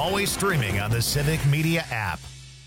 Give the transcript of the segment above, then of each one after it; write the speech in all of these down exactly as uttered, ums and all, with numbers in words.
Always streaming on the Civic Media app.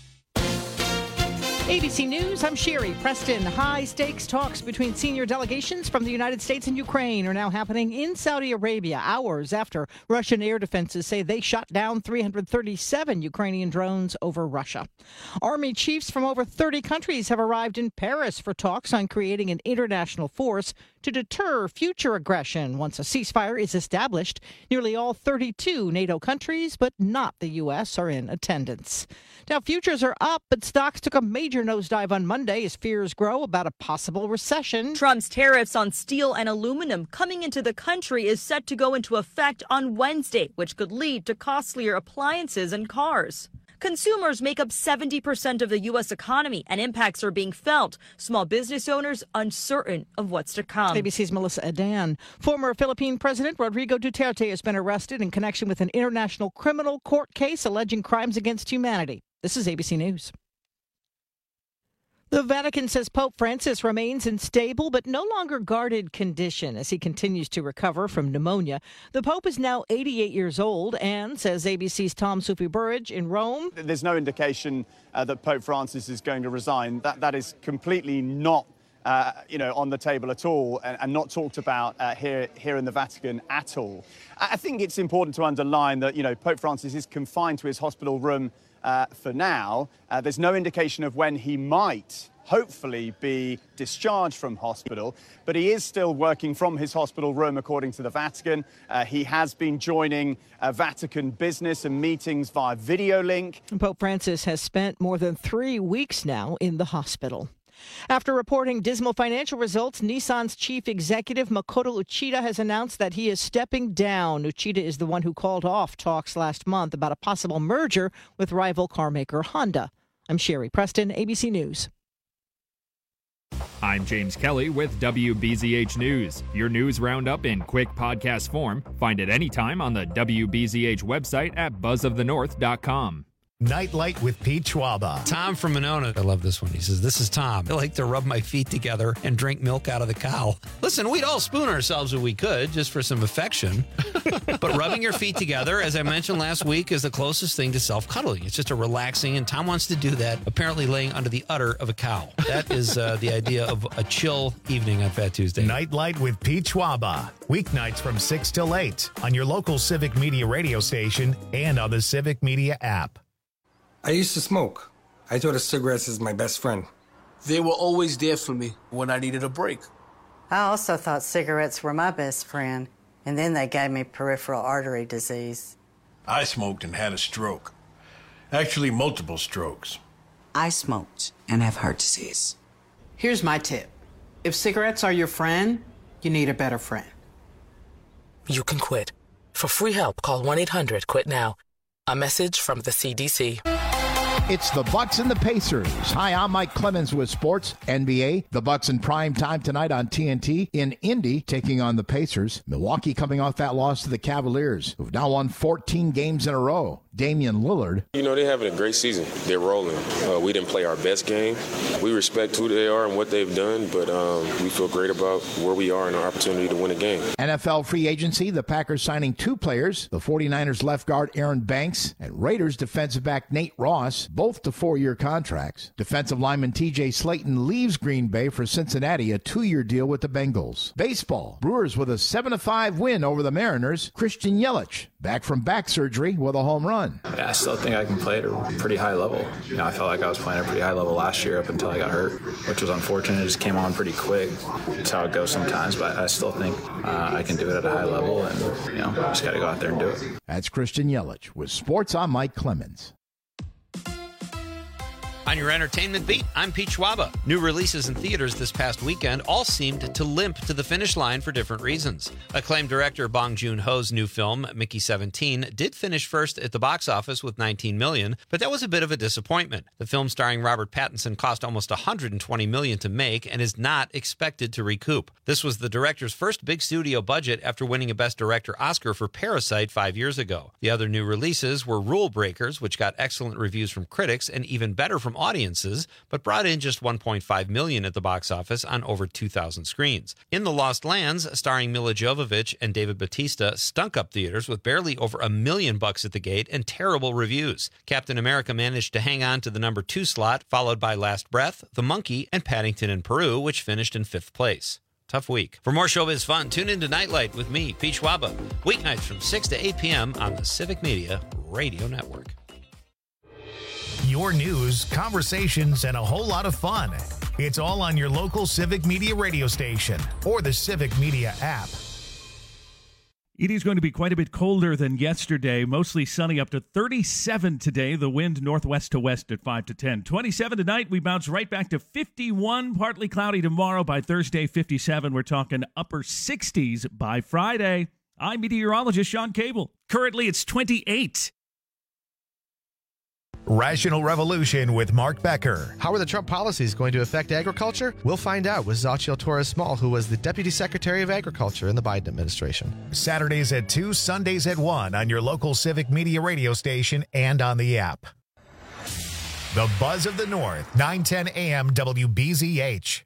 A B C News, I'm Sherry Preston. High-stakes talks between senior delegations from the United States and Ukraine are now happening in Saudi Arabia, hours after Russian air defenses say they shot down three hundred thirty-seven Ukrainian drones over Russia. Army chiefs from over thirty countries have arrived in Paris for talks on creating an international force to deter future aggression once a ceasefire is established. Nearly all thirty-two NATO countries, but not the U S, are in attendance. Now, futures are up, but stocks took a major nosedive on Monday as fears grow about a possible recession. Trump's tariffs on steel and aluminum coming into the country is set to go into effect on Wednesday, which could lead to costlier appliances and cars. Consumers make up seventy percent of the U S economy, and impacts are being felt. Small business owners uncertain of what's to come. A B C's Melissa Adan. Former Philippine President Rodrigo Duterte has been arrested in connection with an international criminal court case alleging crimes against humanity. This is A B C News. The Vatican says Pope Francis remains in stable but no longer guarded condition as he continues to recover from pneumonia. The Pope is now eighty-eight years old and, says A B C's Tom Sufi-Burridge in Rome, there's no indication uh, that Pope Francis is going to resign. That That is completely not uh, you know, on the table at all and, and not talked about uh, here, here in the Vatican at all. I think it's important to underline that, you know, Pope Francis is confined to his hospital room Uh, for now. Uh, there's no indication of when he might hopefully be discharged from hospital, but he is still working from his hospital room, according to the Vatican. Uh, he has been joining uh, Vatican business and meetings via video link. Pope Francis has spent more than three weeks now in the hospital. After reporting dismal financial results, Nissan's chief executive Makoto Uchida has announced that he is stepping down. Uchida is the one who called off talks last month about a possible merger with rival carmaker Honda. I'm Sherry Preston, A B C News. I'm James Kelly with W B Z H News. Your news roundup in quick podcast form. Find it anytime on the W B Z H website at buzz of the north dot com. Nightlight with Pete Schwaba. Tom from Monona. I love this one. He says, this is Tom. I like to rub my feet together and drink milk out of the cow. Listen, we'd all spoon ourselves if we could, just for some affection. But rubbing your feet together, as I mentioned last week, is the closest thing to self-cuddling. It's just a relaxing, and Tom wants to do that, apparently laying under the udder of a cow. That is uh, the idea of a chill evening on Fat Tuesday. Nightlight with Pete Schwaba. Weeknights from six till eight on your local Civic Media radio station and on the Civic Media app. I used to smoke. I thought cigarettes is my best friend. They were always there for me when I needed a break. I also thought cigarettes were my best friend, and then they gave me peripheral artery disease. I smoked and had a stroke. Actually, multiple strokes. I smoked and have heart disease. Here's my tip. If cigarettes are your friend, you need a better friend. You can quit. For free help, call one eight hundred quit now. A message from the C D C. It's the Bucks and the Pacers. Hi, I'm Mike Clemens with Sports N B A. The Bucks in prime time tonight on T N T in Indy, taking on the Pacers. Milwaukee coming off that loss to the Cavaliers, who've now won fourteen games in a row. Damian Lillard. You know, they're having a great season. They're rolling. Uh, we didn't play our best game. We respect who they are and what they've done, but um, we feel great about where we are and our opportunity to win a game. N F L free agency, the Packers signing two players, the 49ers left guard Aaron Banks and Raiders defensive back Nate Ross, both to four-year contracts. Defensive lineman T J Slayton leaves Green Bay for Cincinnati, a two-year deal with the Bengals. Baseball, Brewers with a seven to five win over the Mariners. Christian Yelich, back from back surgery with a home run. Yeah, I still think I can play at a pretty high level. You know, I felt like I was playing at a pretty high level last year up until I got hurt, which was unfortunate. It just came on pretty quick. That's how it goes sometimes, but I still think uh, I can do it at a high level, and, you know, just got to go out there and do it. That's Christian Yelich with Sports. I'm Mike Clemens. On your entertainment beat, I'm Pete Schwaba. New releases in theaters this past weekend all seemed to limp to the finish line for different reasons. Acclaimed director Bong Joon-ho's new film, Mickey seventeen, did finish first at the box office with nineteen million dollars, but that was a bit of a disappointment. The film starring Robert Pattinson cost almost one hundred twenty million dollars to make and is not expected to recoup. This was the director's first big studio budget after winning a Best Director Oscar for Parasite five years ago. The other new releases were Rule Breakers, which got excellent reviews from critics and even better from from audiences, but brought in just one point five million dollars at the box office on over two thousand screens. In The Lost Lands, starring Mila Jovovich and David Bautista, stunk up theaters with barely over a million bucks at the gate and terrible reviews. Captain America managed to hang on to the number two slot, followed by Last Breath, The Monkey, and Paddington in Peru, which finished in fifth place. Tough week. For more showbiz fun, tune into Nightlight with me, Pete Schwaba, weeknights from six to eight p.m. on the Civic Media Radio Network. Your news, conversations, and a whole lot of fun. It's all on your local Civic Media radio station or the Civic Media app. It is going to be quite a bit colder than yesterday. Mostly sunny, up to thirty-seven today. The wind northwest to west at five to ten. twenty-seven tonight. We bounce right back to fifty-one. Partly cloudy tomorrow. By Thursday, fifty-seven. We're talking upper sixties by Friday. I'm meteorologist Sean Cable. Currently, it's twenty-eight. Rational Revolution with Mark Becker. How are the Trump policies going to affect agriculture? We'll find out with Xochitl Torres-Small, who was the Deputy Secretary of Agriculture in the Biden administration. Saturdays at two, Sundays at one on your local Civic Media radio station and on the app. The Buzz of the North, nine ten a.m. W B Z H.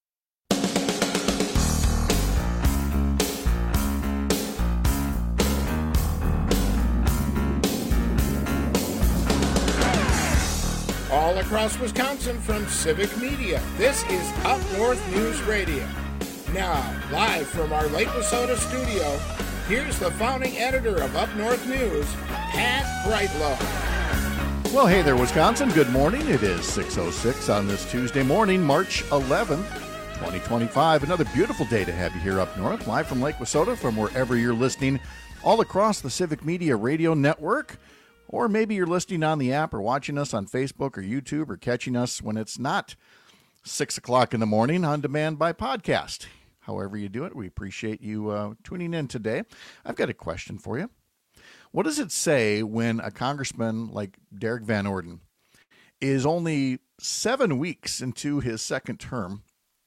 All across Wisconsin from Civic Media, this is Up North News Radio. Now, live from our Lake Wissota studio, here's the founding editor of Up North News, Pat Brightlow. Well, hey there, Wisconsin. Good morning. It is six oh six on this Tuesday morning, March eleventh, twenty twenty-five. Another beautiful day to have you here up north, live from Lake Wissota, from wherever you're listening, all across the Civic Media Radio Network. Or maybe you're listening on the app or watching us on Facebook or YouTube or catching us when it's not six o'clock in the morning on demand by podcast. However you do it, we appreciate you uh, tuning in today. I've got a question for you. What does it say when a congressman like Derek Van Orden is only seven weeks into his second term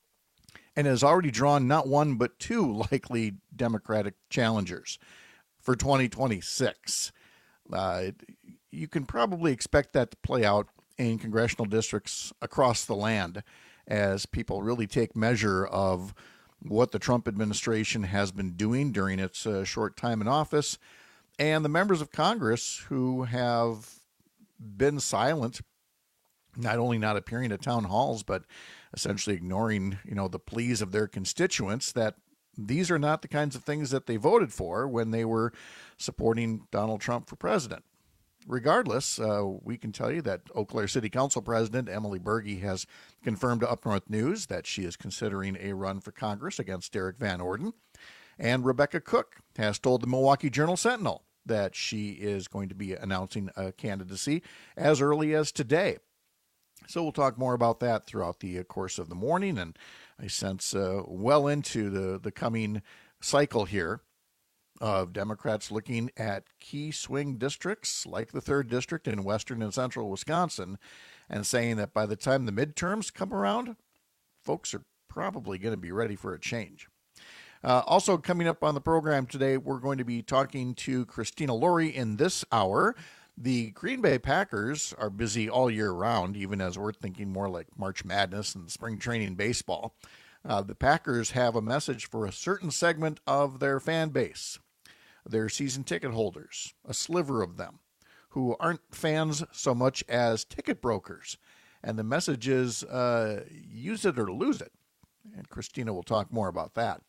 and has already drawn not one but two likely Democratic challengers for twenty twenty-six? Uh, you can probably expect that to play out in congressional districts across the land as people really take measure of what the Trump administration has been doing during its uh, short time in office, and the members of Congress who have been silent, not only not appearing at town halls, but essentially ignoring, you know, the pleas of their constituents that these are not the kinds of things that they voted for when they were supporting Donald Trump for president. Regardless, uh, we can tell you that Eau Claire City Council President Emily Berge has confirmed to Up North News that she is considering a run for Congress against Derek Van Orden. And Rebecca Cook has told the Milwaukee Journal-Sentinel that she is going to be announcing a candidacy as early as today. So we'll talk more about that throughout the course of the morning, and I sense uh, well into the, the coming cycle here of Democrats looking at key swing districts like the third district in western and central Wisconsin and saying that by the time the midterms come around, folks are probably going to be ready for a change. Uh, also coming up on the program today, we're going to be talking to Christina Laurie in this hour. The Green Bay Packers are busy all year round, even as we're thinking more like March Madness and spring training baseball. Uh, the Packers have a message for a certain segment of their fan base, their season ticket holders, a sliver of them, who aren't fans so much as ticket brokers. And the message is, uh, use it or lose it. And Christina will talk more about that.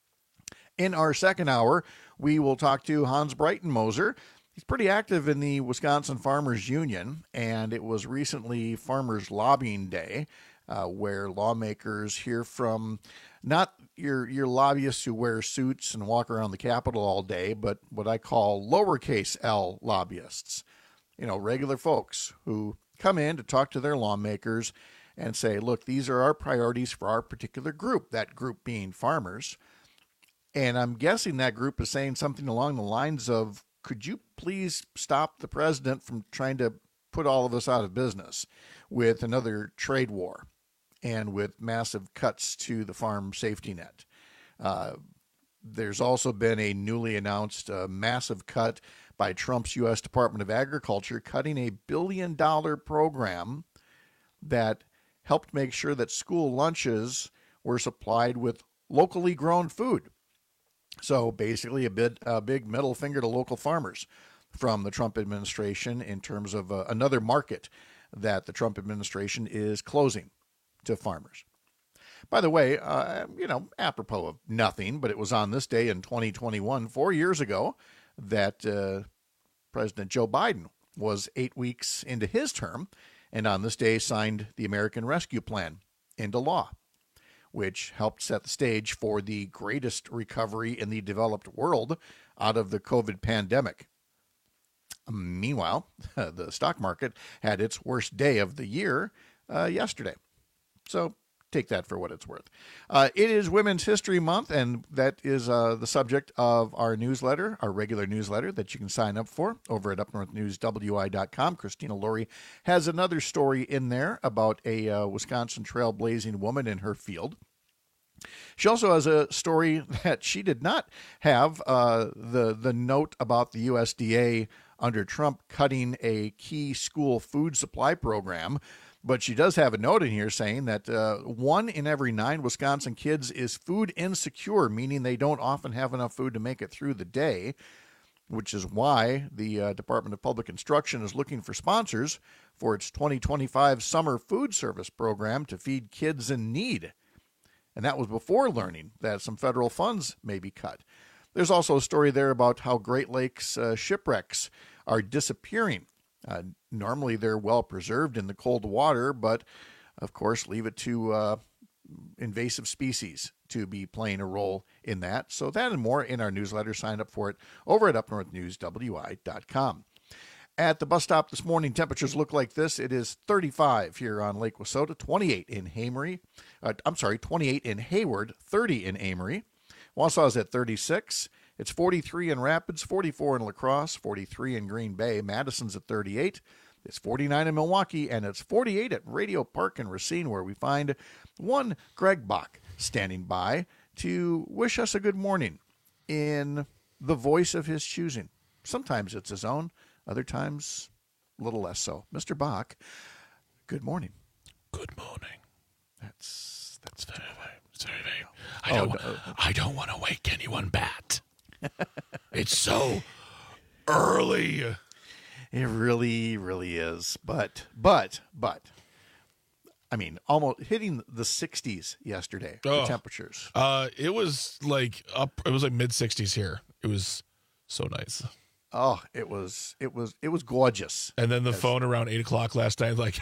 In our second hour, we will talk to Hans Breitenmoser. He's pretty active in the Wisconsin Farmers Union, and it was recently Farmers Lobbying Day, uh, where lawmakers hear from not your your lobbyists who wear suits and walk around the Capitol all day, but what I call lowercase L lobbyists. You know, regular folks who come in to talk to their lawmakers and say, look, these are our priorities for our particular group, that group being farmers. And I'm guessing that group is saying something along the lines of, could you please stop the president from trying to put all of us out of business with another trade war and with massive cuts to the farm safety net? Uh, there's also been a newly announced uh, massive cut by Trump's U S Department of Agriculture, cutting a billion dollar program that helped make sure that school lunches were supplied with locally grown food. So basically a bit a big middle finger to local farmers from the Trump administration in terms of uh, another market that the Trump administration is closing to farmers. By the way, uh, you know, apropos of nothing, but it was on this day in twenty twenty-one, four years ago, that uh, President Joe Biden was eight weeks into his term, and on this day signed the American Rescue Plan into law, which helped set the stage for the greatest recovery in the developed world out of the COVID pandemic. Meanwhile, the stock market had its worst day of the year uh, yesterday. So take that for what it's worth. Uh, it is Women's History Month, and that is uh, the subject of our newsletter, our regular newsletter that you can sign up for over at up north news w i dot com. Christina Laurie has another story in there about a uh, Wisconsin trailblazing woman in her field. She also has a story that she did not have, uh, the, the note about the U S D A under Trump cutting a key school food supply program. But she does have a note in here saying that uh, one in every nine Wisconsin kids is food insecure, meaning they don't often have enough food to make it through the day, which is why the uh, Department of Public Instruction is looking for sponsors for its twenty twenty-five summer food service program to feed kids in need. And that was before learning that some federal funds may be cut. There's also a story there about how Great Lakes uh, shipwrecks are disappearing. Uh, normally they're well preserved in the cold water, but of course leave it to uh, invasive species to be playing a role in that. So that and more in our newsletter. Sign up for it over at up north news w i dot com. At the bus stop this morning, temperatures look like this. It is thirty-five here on Lake Wissota, twenty-eight in Hamory. Uh, I'm sorry, twenty-eight in Hayward, thirty in Amory. Wausau's at thirty-six. It's forty-three in Rapids, forty-four in La Crosse, forty-three in Green Bay. Madison's at thirty-eight. It's forty-nine in Milwaukee, and it's forty-eight at Radio Park in Racine, where we find one Greg Bach standing by to wish us a good morning in the voice of his choosing. Sometimes it's his own, other times a little less so. Mister Bach, good morning. Good morning. That's that's very, very, very. I Oh, don't. no. I don't want to wake anyone, Bat. It's so early. It really, really is. But, but, but, I mean, almost hitting the sixties yesterday, the Oh. temperatures. Uh, it was like up. It was like mid sixties here. It was so nice. Oh, it was, it was, it was gorgeous. And then the phone around eight o'clock last night, like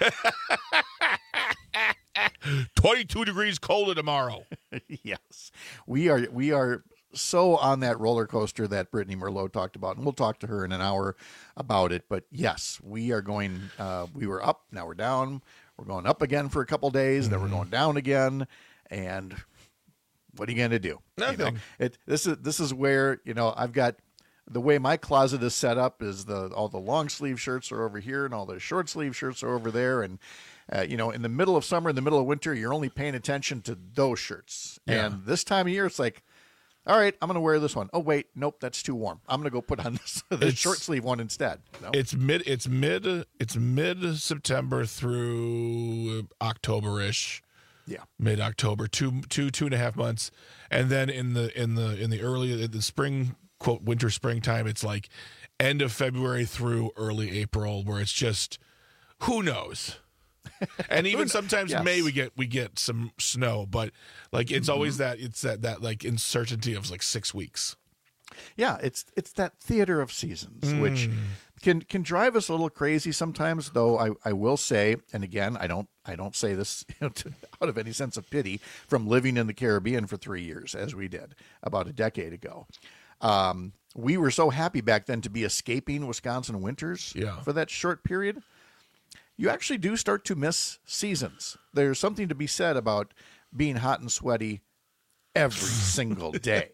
twenty-two degrees colder tomorrow. Yes, we are, we are so on that roller coaster that Brittany Merlot talked about, and we'll talk to her in an hour about it. But yes, we are going, uh, we were up, now we're down. We're going up again for a couple days, mm-hmm. then we're going down again. And what are you going to do? Nothing. You know, it, this is, this is where, you know, I've got, the way my closet is set up is the all the long sleeve shirts are over here and all the short sleeve shirts are over there. And, uh, you know, in the middle of summer, in the middle of winter, you're only paying attention to those shirts. Yeah. And this time of year, it's like, all right, I'm going to wear this one. Oh, wait, nope, that's too warm. I'm going to go put on this the It's- short sleeve one instead. No? It's mid. It's mid. It's mid September through October ish. Yeah, mid October, two two two and a half months, and then in the in the in the early the spring quote winter springtime, it's like end of February through early April, where it's just who knows. And even sometimes Yes. May we get we get some snow, but like it's Mhm. always that it's that that like uncertainty of like six weeks. Yeah, it's it's that theater of seasons, which Mm. can can drive us a little crazy sometimes. Though I, I will say, and again, I don't I don't say this you know, to, out of any sense of pity from living in the Caribbean for three years, as we did about a decade ago. Um, we were so happy back then to be escaping Wisconsin winters Yeah. for that short period. You actually do start to miss seasons. There's something to be said about being hot and sweaty every single day.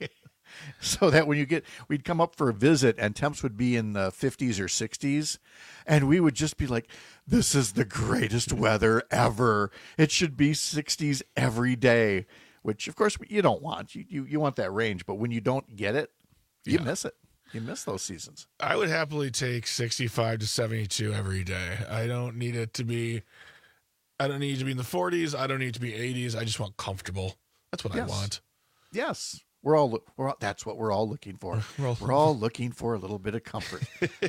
So that when you get, we'd come up for a visit and temps would be in the fifties or sixties, and we would just be like, this is the greatest weather ever. It should be sixties every day, which of course you don't want. You you, you want that range, but when you don't get it, you Yeah. miss it. You miss those seasons. I would happily take sixty-five to seventy-two every day. I don't need it to be I don't need to be in the forties. I don't need to be eighties. I just want comfortable. That's what yes. I want. Yes. We're all, we're all, that's what we're all looking for. We're all, we're all looking for a little bit of comfort,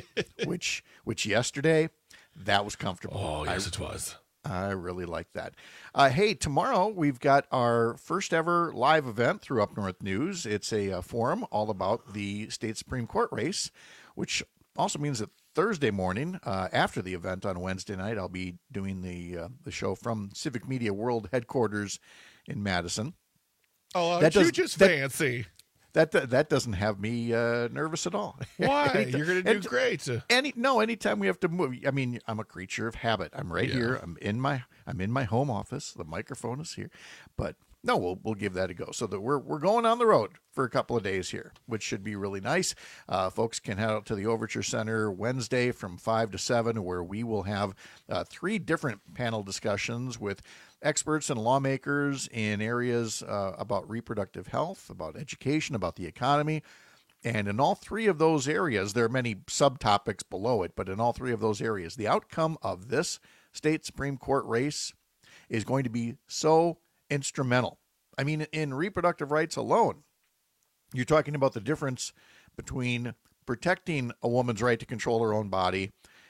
which, which yesterday, that was comfortable. Oh, yes, I, it was. I really like that. Uh, hey, tomorrow we've got our first ever live event through Up North News. It's a uh, forum all about the state Supreme Court race, which also means that Thursday morning, uh, after the event on Wednesday night, I'll be doing the uh, the show from Civic Media World headquarters in Madison. Oh, that you does, just that, fancy. That that doesn't have me uh, nervous at all. Why? Anytime, You're going to do any, great. Any no, anytime we have to move. I mean, I'm a creature of habit. I'm right Yeah. here. I'm in my I'm in my home office. The microphone is here, but no, we'll we'll give that a go. So that we're we're going on the road for a couple of days here, which should be really nice. Uh, folks can head out to the Overture Center Wednesday from five to seven, where we will have uh, three different panel discussions with experts and lawmakers in areas uh, about reproductive health, about education, about the economy. And in all three of those areas, there are many subtopics below it, but in all three of those areas, the outcome of this state Supreme Court race is going to be so instrumental. I mean, in reproductive rights alone, you're talking about the difference between protecting a woman's right to control her own body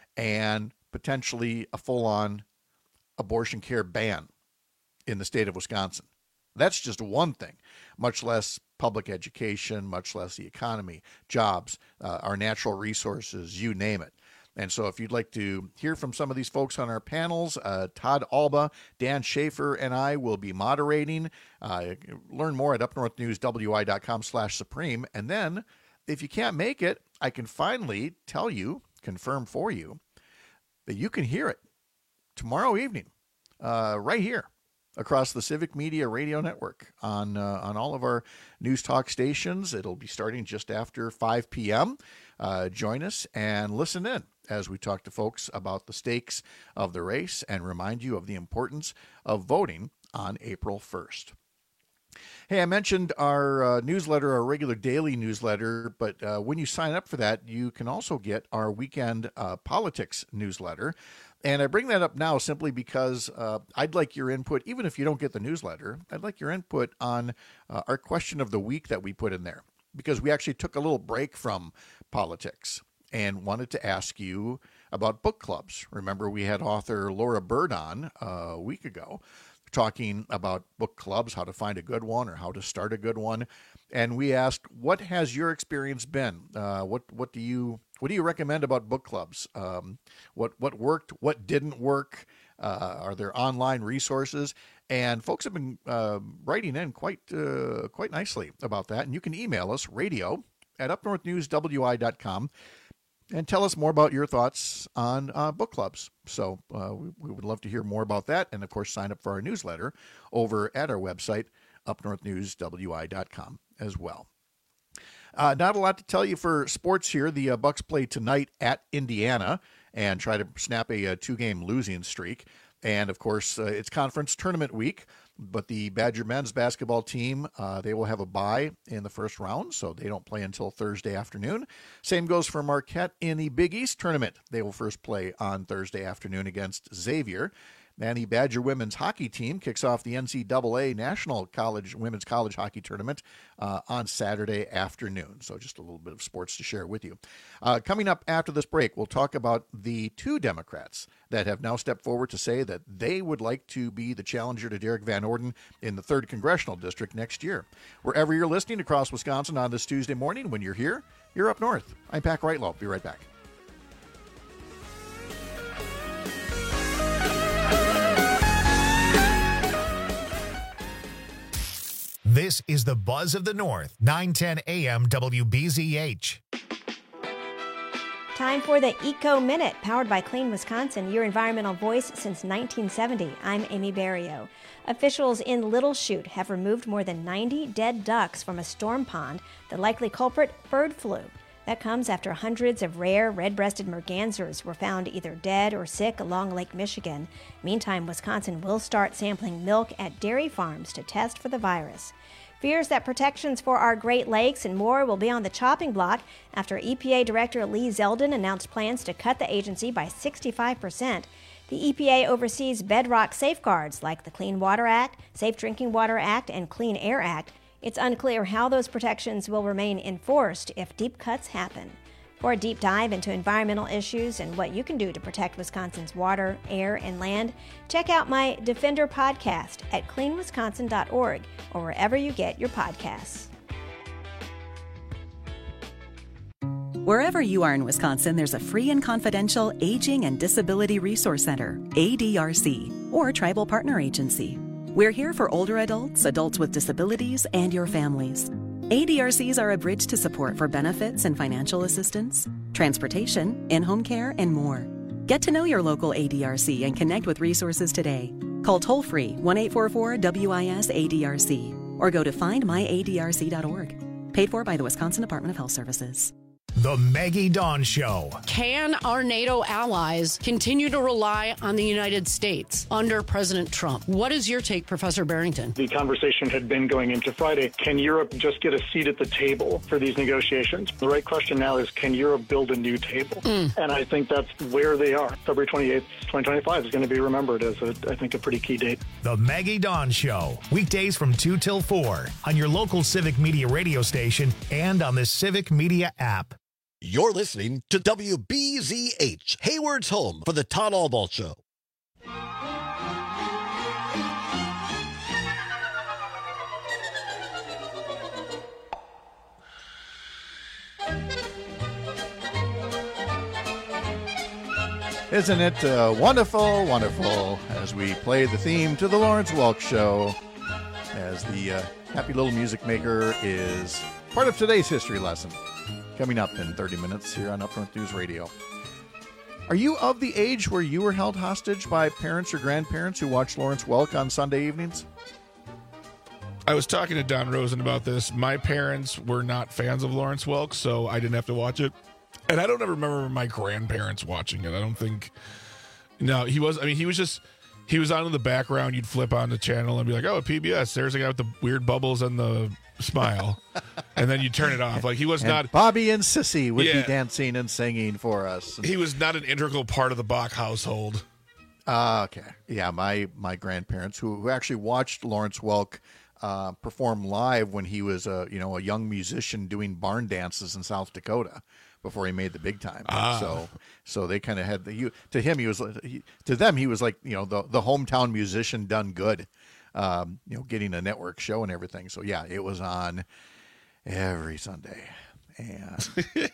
and potentially a full-on abortion care ban in the state of Wisconsin. That's just one thing, much less public education, much less the economy, jobs, uh, our natural resources, you name it. And so if you'd like to hear from some of these folks on our panels, uh, Todd Alba, Dan Schaefer, and I will be moderating. Uh, learn more at upnorthnewswi.com slash supreme. And then if you can't make it, I can finally tell you, confirm for you, that you can hear it tomorrow evening uh, right here across the Civic Media Radio Network on uh, on all of our news talk stations. It'll be starting just after five p.m. Uh, join us and listen in as we talk to folks about the stakes of the race and remind you of the importance of voting on April first. Hey, I mentioned our uh, newsletter, our regular daily newsletter, but uh, when you sign up for that, you can also get our weekend uh, politics newsletter. And I bring that up now simply because uh, I'd like your input, even if you don't get the newsletter, I'd like your input on uh, our question of the week that we put in there, because we actually took a little break from politics and wanted to ask you about book clubs. Remember, we had author Laura Bird on uh, a week ago talking about book clubs, how to find a good one or how to start a good one. And we asked, what has your experience been? Uh, what what do you what do you recommend about book clubs? Um, what what worked? What didn't work? Uh, are there online resources? And folks have been uh, writing in quite uh, quite nicely about that. And you can email us, radio at upnorthnewswi.com, and tell us more about your thoughts on uh, book clubs. So uh, we, we would love to hear more about that. And, of course, sign up for our newsletter over at our website, upnorthnewswi dot com as well. Uh, not a lot to tell you for sports here. The uh, Bucks play tonight at Indiana and try to snap a, a two-game losing streak. And, of course, uh, it's conference tournament week, but the Badger men's basketball team, uh, they will have a bye in the first round, so they don't play until Thursday afternoon. Same goes for Marquette in the Big East tournament. They will first play on Thursday afternoon against Xavier. And the Badger women's hockey team kicks off the N C double A National College Women's College Hockey Tournament uh, on Saturday afternoon. So just a little bit of sports to share with you. Uh, coming up after this break, we'll talk about the two Democrats that have now stepped forward to say that they would like to be the challenger to Derek Van Orden in the third Congressional District next year. Wherever you're listening across Wisconsin on this Tuesday morning, when you're here, you're up north. I'm Pat Rightlow. Be right back. This is the Buzz of the North, nine ten A M W B Z H. Time for the Eco Minute, powered by Clean Wisconsin, your environmental voice since nineteen seventy. I'm Amy Barrio. Officials in Little Chute have removed more than ninety dead ducks from a storm pond. The likely culprit, bird flu. That comes after hundreds of rare red-breasted mergansers were found either dead or sick along Lake Michigan. Meantime, Wisconsin will start sampling milk at dairy farms to test for the virus. Fears that protections for our Great Lakes and more will be on the chopping block after E P A Director Lee Zeldin announced plans to cut the agency by sixty-five percent. The E P A oversees bedrock safeguards like the Clean Water Act, Safe Drinking Water Act, and Clean Air Act. It's unclear how those protections will remain enforced if deep cuts happen. For a deep dive into environmental issues and what you can do to protect Wisconsin's water, air, and land, check out my Defender podcast at clean wisconsin dot org or wherever you get your podcasts. Wherever you are in Wisconsin, there's a free and confidential Aging and Disability Resource Center, A D R C, or Tribal Partner Agency. We're here for older adults, adults with disabilities, and your families. A D R Cs are a bridge to support for benefits and financial assistance, transportation, in-home care, and more. Get to know your local A D R C and connect with resources today. Call toll-free one eight four four W I S A D R C or go to find my A D R C dot org. Paid for by the Wisconsin Department of Health Services. The Maggie Dawn Show. Can our NATO allies continue to rely on the United States under President Trump? What is your take, Professor Barrington? The conversation had been going into Friday. Can Europe just get a seat at the table for these negotiations? The right question now is, can Europe build a new table? Mm. And I think that's where they are. February twenty-eighth, twenty twenty-five is going to be remembered as, a, I think, a pretty key date. The Maggie Dawn Show. Weekdays from two till four on your local Civic Media radio station and on the Civic Media app. You're listening to W B Z H, Hayward's home for the Todd Albaugh Show. Isn't it uh, wonderful, wonderful, as we play the theme to the Lawrence Welk Show, as the uh, happy little music maker is part of today's history lesson. Coming up in thirty minutes here on Up North News Radio. Are you of the age where you were held hostage by parents or grandparents who watched Lawrence Welk on Sunday evenings? I was talking to Don Rosen about this. My parents were not fans of Lawrence Welk, so I didn't have to watch it. And I don't ever remember my grandparents watching it. I don't think... No, he was... I mean, he was just... He was on in the background. You'd flip on the channel and be like, oh, P B S, there's a guy with the weird bubbles and the smile. And then you turn it off. Like, he was and not... Bobby and Sissy would yeah. be dancing and singing for us. He was not an integral part of the Bach household. Uh, okay. Yeah, my, my grandparents, who, who actually watched Lawrence Welk uh, perform live when he was a, you know, a young musician doing barn dances in South Dakota before he made the big time. Ah. So so they kind of had the... You, to him, he was... He, to them, he was like, you know, the, the hometown musician done good. Um, you know, getting a network show and everything. So, yeah, it was on every Sunday. And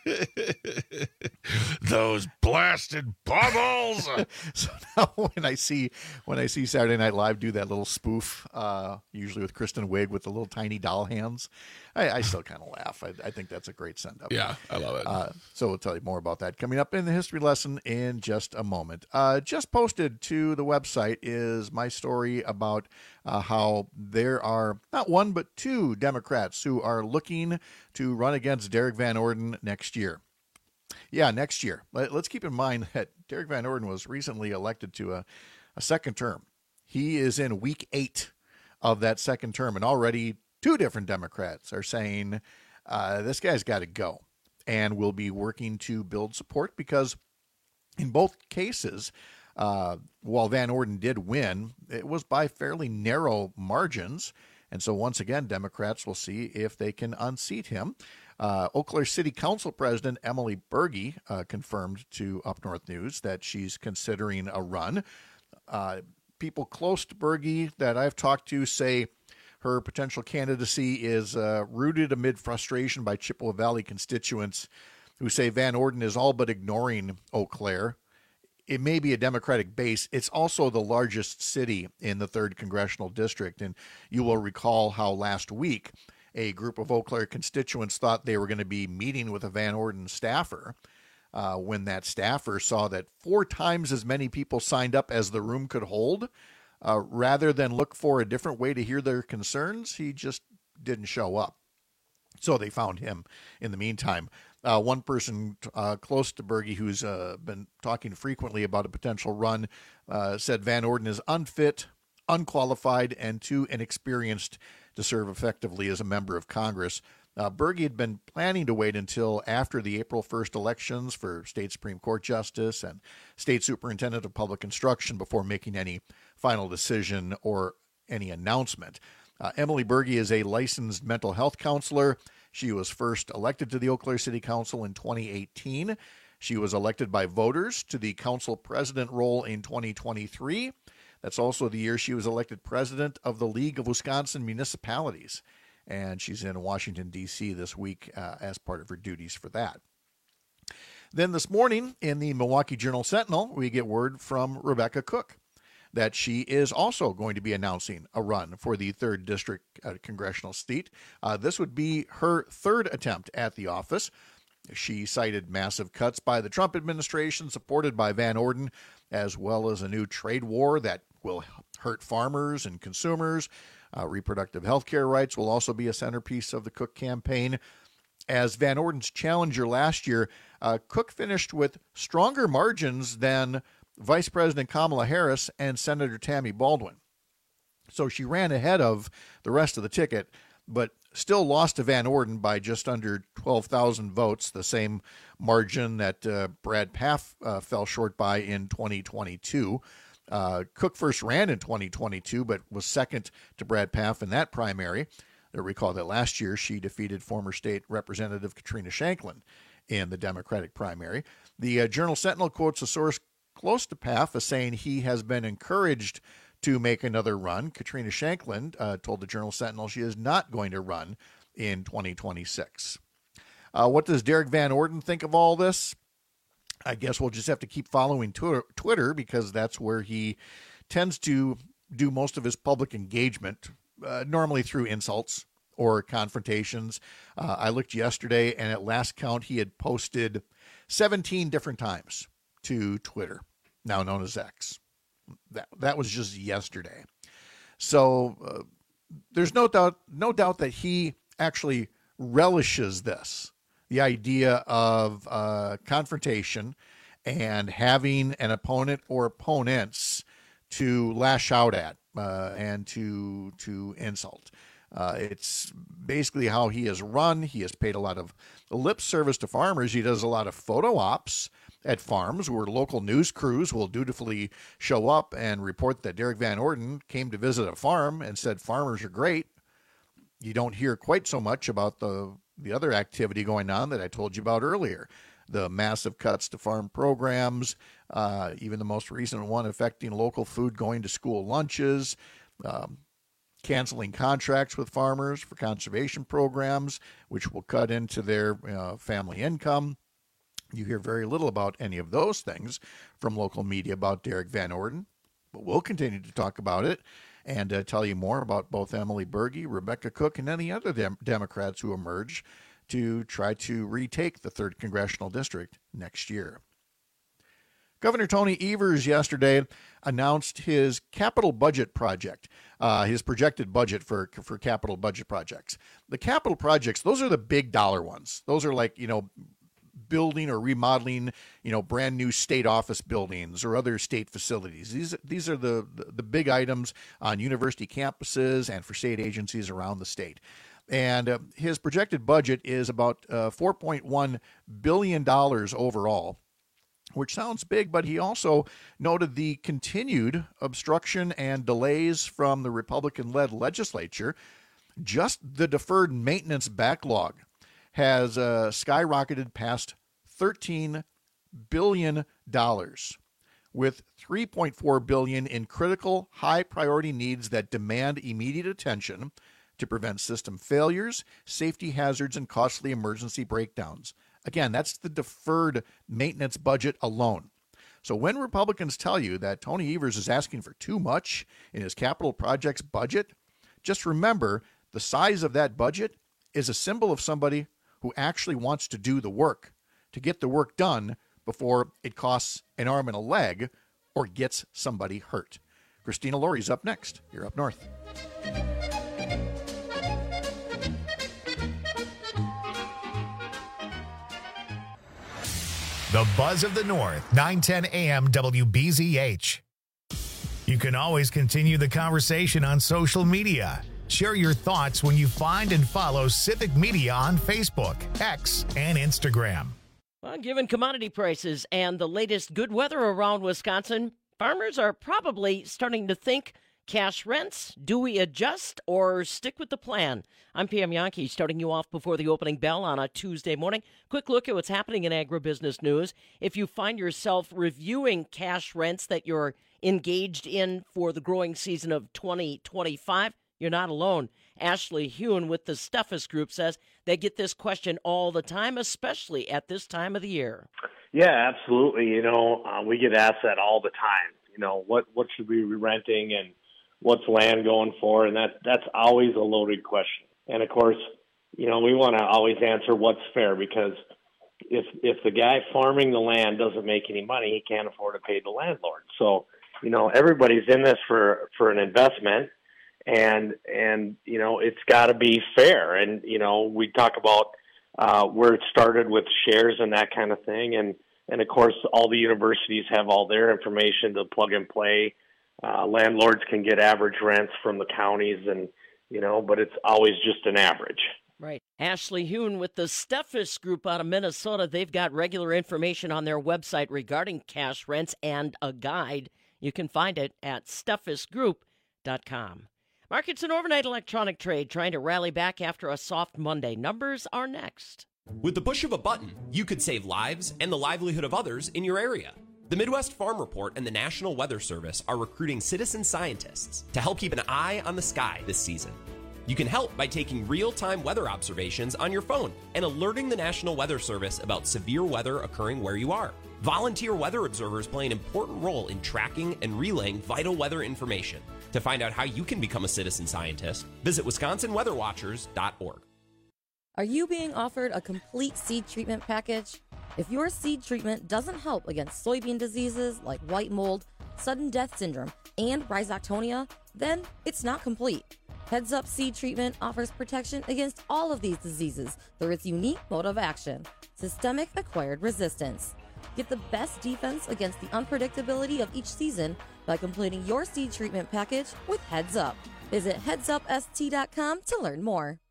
those blasted bubbles. So now when I see when I see Saturday Night Live do that little spoof, uh, usually with Kristen Wiig with the little tiny doll hands, I, I still kind of laugh. I, I think that's a great send up. Yeah, I love it. Uh, so we'll tell you more about that coming up in the history lesson in just a moment. Uh, just posted to the website is my story about uh, how there are not one but two Democrats who are looking to run against Derek Van Orden next year. Yeah, next year. Let's keep in mind that Derek Van Orden was recently elected to a, a second term. He is in week eight of that second term, and already two different Democrats are saying uh, this guy's got to go, and will be working to build support because in both cases, uh, while Van Orden did win, it was by fairly narrow margins. And so once again, Democrats will see if they can unseat him. Uh, Eau Claire City Council President Emily Berge uh, confirmed to Up North News that she's considering a run. Uh, people close to Berge that I've talked to say her potential candidacy is uh, rooted amid frustration by Chippewa Valley constituents who say Van Orden is all but ignoring Eau Claire. It may be a Democratic base. It's also the largest city in the third Congressional District. And you will recall how last week a group of Eau Claire constituents thought they were going to be meeting with a Van Orden staffer uh, when that staffer saw that four times as many people signed up as the room could hold. Uh, rather than look for a different way to hear their concerns, he just didn't show up. So they found him in the meantime. Uh, one person uh, close to Berge who's uh, been talking frequently about a potential run uh, said Van Orden is unfit, unqualified, and too inexperienced to serve effectively as a member of Congress. Uh, Berge had been planning to wait until after the April first elections for state Supreme Court justice and state superintendent of public instruction before making any final decision or any announcement. Uh, Emily Berge is a licensed mental health counselor. She was first elected to the Eau Claire City Council in twenty eighteen. She was elected by voters to the council president role in twenty twenty-three. That's also the year she was elected president of the League of Wisconsin Municipalities. And she's in Washington, D C this week uh, as part of her duties for that. Then this morning in the Milwaukee Journal-Sentinel, we get word from Rebecca Cook that she is also going to be announcing a run for the third District uh, congressional seat. Uh, this would be her third attempt at the office. She cited massive cuts by the Trump administration, supported by Van Orden, as well as a new trade war that will hurt farmers and consumers. Uh, reproductive health care rights will also be a centerpiece of the Cook campaign. As Van Orden's challenger last year, uh, Cook finished with stronger margins than Vice President Kamala Harris and Senator Tammy Baldwin. So she ran ahead of the rest of the ticket, but still lost to Van Orden by just under twelve thousand votes, the same margin that uh, Brad Pfaff uh, fell short by in twenty twenty-two. Uh, Cook first ran in twenty twenty-two, but was second to Brad Pfaff in that primary. You'll recall that last year she defeated former state representative Katrina Shanklin in the Democratic primary. The uh, Journal-Sentinel quotes a source close to Pfaff as saying he has been encouraged to make another run. Katrina Shanklin uh, told the Journal-Sentinel she is not going to run in twenty twenty-six. Uh, what does Derek Van Orden think of all this? I guess we'll just have to keep following Twitter because that's where he tends to do most of his public engagement, uh, normally through insults or confrontations. Uh, I looked yesterday, and at last count, he had posted seventeen different times to Twitter, now known as X. That that was just yesterday. So uh, there's no doubt, no doubt that he actually relishes this. The idea of uh, confrontation and having an opponent or opponents to lash out at uh, and to to insult. Uh, it's basically how he has run. He has paid a lot of lip service to farmers. He does a lot of photo ops at farms where local news crews will dutifully show up and report that Derek Van Orden came to visit a farm and said farmers are great. You don't hear quite so much about the the other activity going on that I told you about earlier, the massive cuts to farm programs, uh, even the most recent one affecting local food going to school lunches, um, canceling contracts with farmers for conservation programs, which will cut into their uh, family income. You hear very little about any of those things from local media about Derek Van Orden, but we'll continue to talk about it and uh, tell you more about both Emily Berge, Rebecca Cook, and any other dem- Democrats who emerge to try to retake the third Congressional District next year. Governor Tony Evers yesterday announced his capital budget project, uh, his projected budget for, for capital budget projects. The capital projects, those are the big dollar ones. Those are like, you know, building or remodeling, you know, brand new state office buildings or other state facilities. These these are the, the, the big items on university campuses and for state agencies around the state. And uh, his projected budget is about uh, four point one billion dollars overall, which sounds big, but he also noted the continued obstruction and delays from the Republican-led legislature. Just the deferred maintenance backlog has uh, skyrocketed past thirteen billion dollars, with three point four billion dollars in critical, high-priority needs that demand immediate attention to prevent system failures, safety hazards, and costly emergency breakdowns. Again, that's the deferred maintenance budget alone. So when Republicans tell you that Tony Evers is asking for too much in his capital projects budget, just remember the size of that budget is a symbol of somebody who actually wants to do the work, to get the work done before it costs an arm and a leg or gets somebody hurt. Christina Laurie's up next. You're Up North. The Buzz of the North, nine ten A M W B Z H. You can always continue the conversation on social media. Share your thoughts when you find and follow Civic Media on Facebook, X, and Instagram. Well, given commodity prices and the latest good weather around Wisconsin, farmers are probably starting to think cash rents. Do we adjust or stick with the plan? I'm Pam Yankee, starting you off before the opening bell on a Tuesday morning. Quick look at what's happening in agribusiness news. If you find yourself reviewing cash rents that you're engaged in for the growing season of twenty twenty-five, you're not alone. Ashley Hewen with the Steffes Group says they get this question all the time, especially at this time of the year. Yeah, absolutely. You know, uh, we get asked that all the time. You know, what what should we be renting and what's land going for? And that that's always a loaded question. And of course, you know, we want to always answer what's fair, because if if the guy farming the land doesn't make any money, he can't afford to pay the landlord. So, you know, everybody's in this for for an investment. And, and you know, it's got to be fair. And, you know, we talk about uh, where it started with shares and that kind of thing. And, and, of course, all the universities have all their information to plug and play. Uh, landlords can get average rents from the counties, and, you know, but it's always just an average. Right. Ashley Hewen with the Steffes Group out of Minnesota. They've got regular information on their website regarding cash rents and a guide. You can find it at steffes group dot com. Markets and overnight electronic trade trying to rally back after a soft Monday. Numbers are next. With the push of a button, you could save lives and the livelihood of others in your area. The Midwest Farm Report and the National Weather Service are recruiting citizen scientists to help keep an eye on the sky this season. You can help by taking real-time weather observations on your phone and alerting the National Weather Service about severe weather occurring where you are. Volunteer weather observers play an important role in tracking and relaying vital weather information. To find out how you can become a citizen scientist, visit wisconsin weather watchers dot org. Are you being offered a complete seed treatment package? If your seed treatment doesn't help against soybean diseases like white mold, sudden death syndrome, and rhizoctonia, then it's not complete. Heads Up Seed Treatment offers protection against all of these diseases through its unique mode of action, systemic acquired resistance. Get the best defense against the unpredictability of each season by completing your seed treatment package with Heads Up. Visit heads up s t dot com to learn more.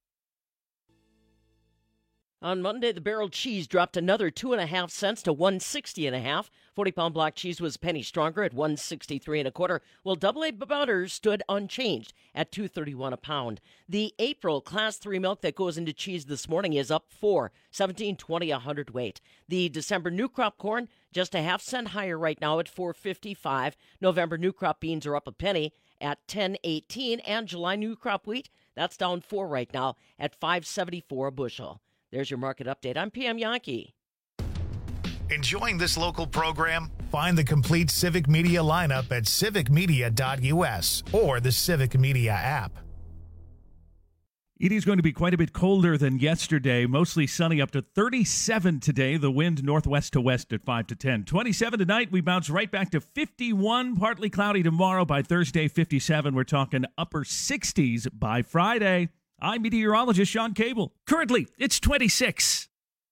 On Monday, the barrel cheese dropped another two and a half cents to one sixty and a half. forty-pound block cheese was a penny stronger at one sixty-three and a quarter, while double A butter stood unchanged at two thirty-one a pound. The April Class three milk that goes into cheese this morning is up four, seventeen twenty a hundredweight. The December new crop corn just a half cent higher right now at four fifty-five. November new crop beans are up a penny at ten eighteen, and July new crop wheat, that's down four right now at five seventy-four a bushel. There's your market update. I'm Pam Yankee. Enjoying this local program? Find the complete Civic Media lineup at civic media dot u s or the Civic Media app. It is going to be quite a bit colder than yesterday. Mostly sunny, up to thirty-seven today. The wind northwest to west at five to ten. twenty-seven tonight. We bounce right back to fifty-one. Partly cloudy tomorrow. By Thursday, fifty-seven. We're talking upper sixties by Friday. I'm meteorologist Sean Cable. Currently, it's twenty-six.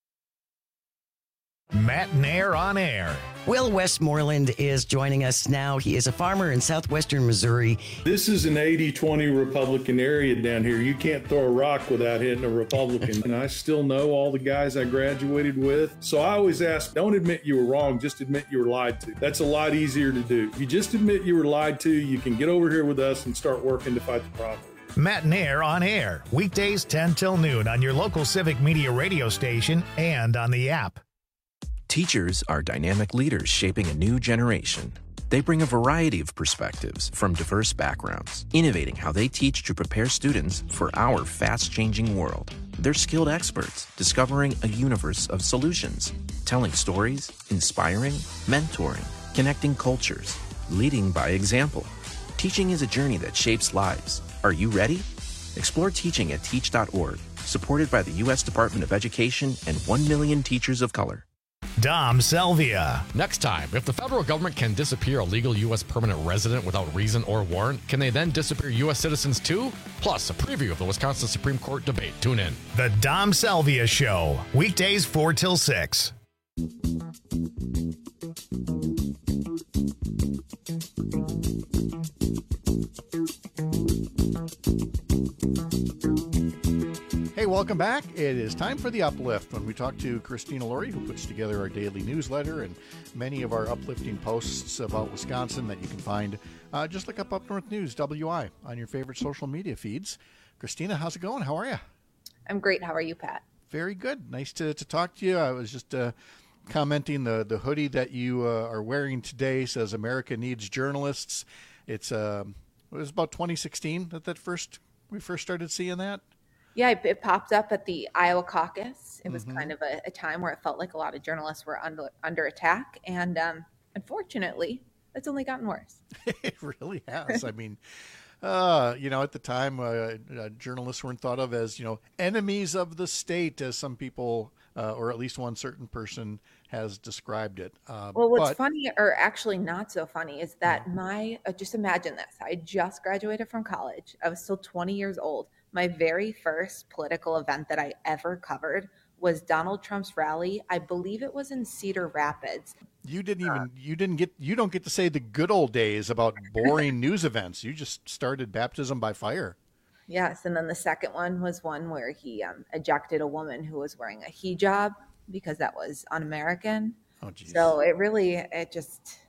Matt Nair on air. Will Westmoreland is joining us now. He is a farmer in southwestern Missouri. This is an eighty twenty Republican area down here. You can't throw a rock without hitting a Republican. And I still know all the guys I graduated with. So I always ask, don't admit you were wrong, just admit you were lied to. That's a lot easier to do. If you just admit you were lied to, you can get over here with us and start working to fight the problem. Matt Nair on air. Weekdays ten till noon on your local Civic Media radio station and on the app. Teachers are dynamic leaders shaping a new generation. They bring a variety of perspectives from diverse backgrounds, innovating how they teach to prepare students for our fast-changing world. They're skilled experts, discovering a universe of solutions, telling stories, inspiring, mentoring, connecting cultures, leading by example. Teaching is a journey that shapes lives. Are you ready? Explore teaching at teach dot org, supported by the U S Department of Education and one million teachers of color. Dom Selvia. Next time, if the federal government can disappear a legal U S permanent resident without reason or warrant, can they then disappear U S citizens too? Plus, a preview of the Wisconsin Supreme Court debate. Tune in. The Dom Selvia Show, weekdays four till six. welcome back. It is time for the Uplift when we talk to Christina Laurie, who puts together our daily newsletter and many of our uplifting posts about Wisconsin that you can find. Uh, just look up Up North News, W I, on your favorite social media feeds. Christina, how's it going? How are you? I'm great. How are you, Pat? Very good. Nice to, to talk to you. I was just uh, commenting the, the hoodie that you uh, are wearing today says America Needs Journalists. It's uh, it was about twenty sixteen that that first we first started seeing that. Yeah, it, it popped up at the Iowa caucus. It was Mhm. kind of a, a time where it felt like a lot of journalists were under under attack, and um, unfortunately, it's only gotten worse. It really has. I mean, uh, you know, at the time, uh, uh, journalists weren't thought of as, you know, enemies of the state, as some people, uh, or at least one certain person has described it. Uh, Well, what's but, funny, or actually not so funny, is that my uh, just imagine this. I just graduated from college. I was still twenty years old. My very first political event that I ever covered was Donald Trump's rally. I believe it was in Cedar Rapids. You didn't even, you didn't get, you don't get to say the good old days about boring news events. You just started baptism by fire. Yes, and then the second one was one where he um, ejected a woman who was wearing a hijab because that was un-American. Oh, geez. So it really, it just,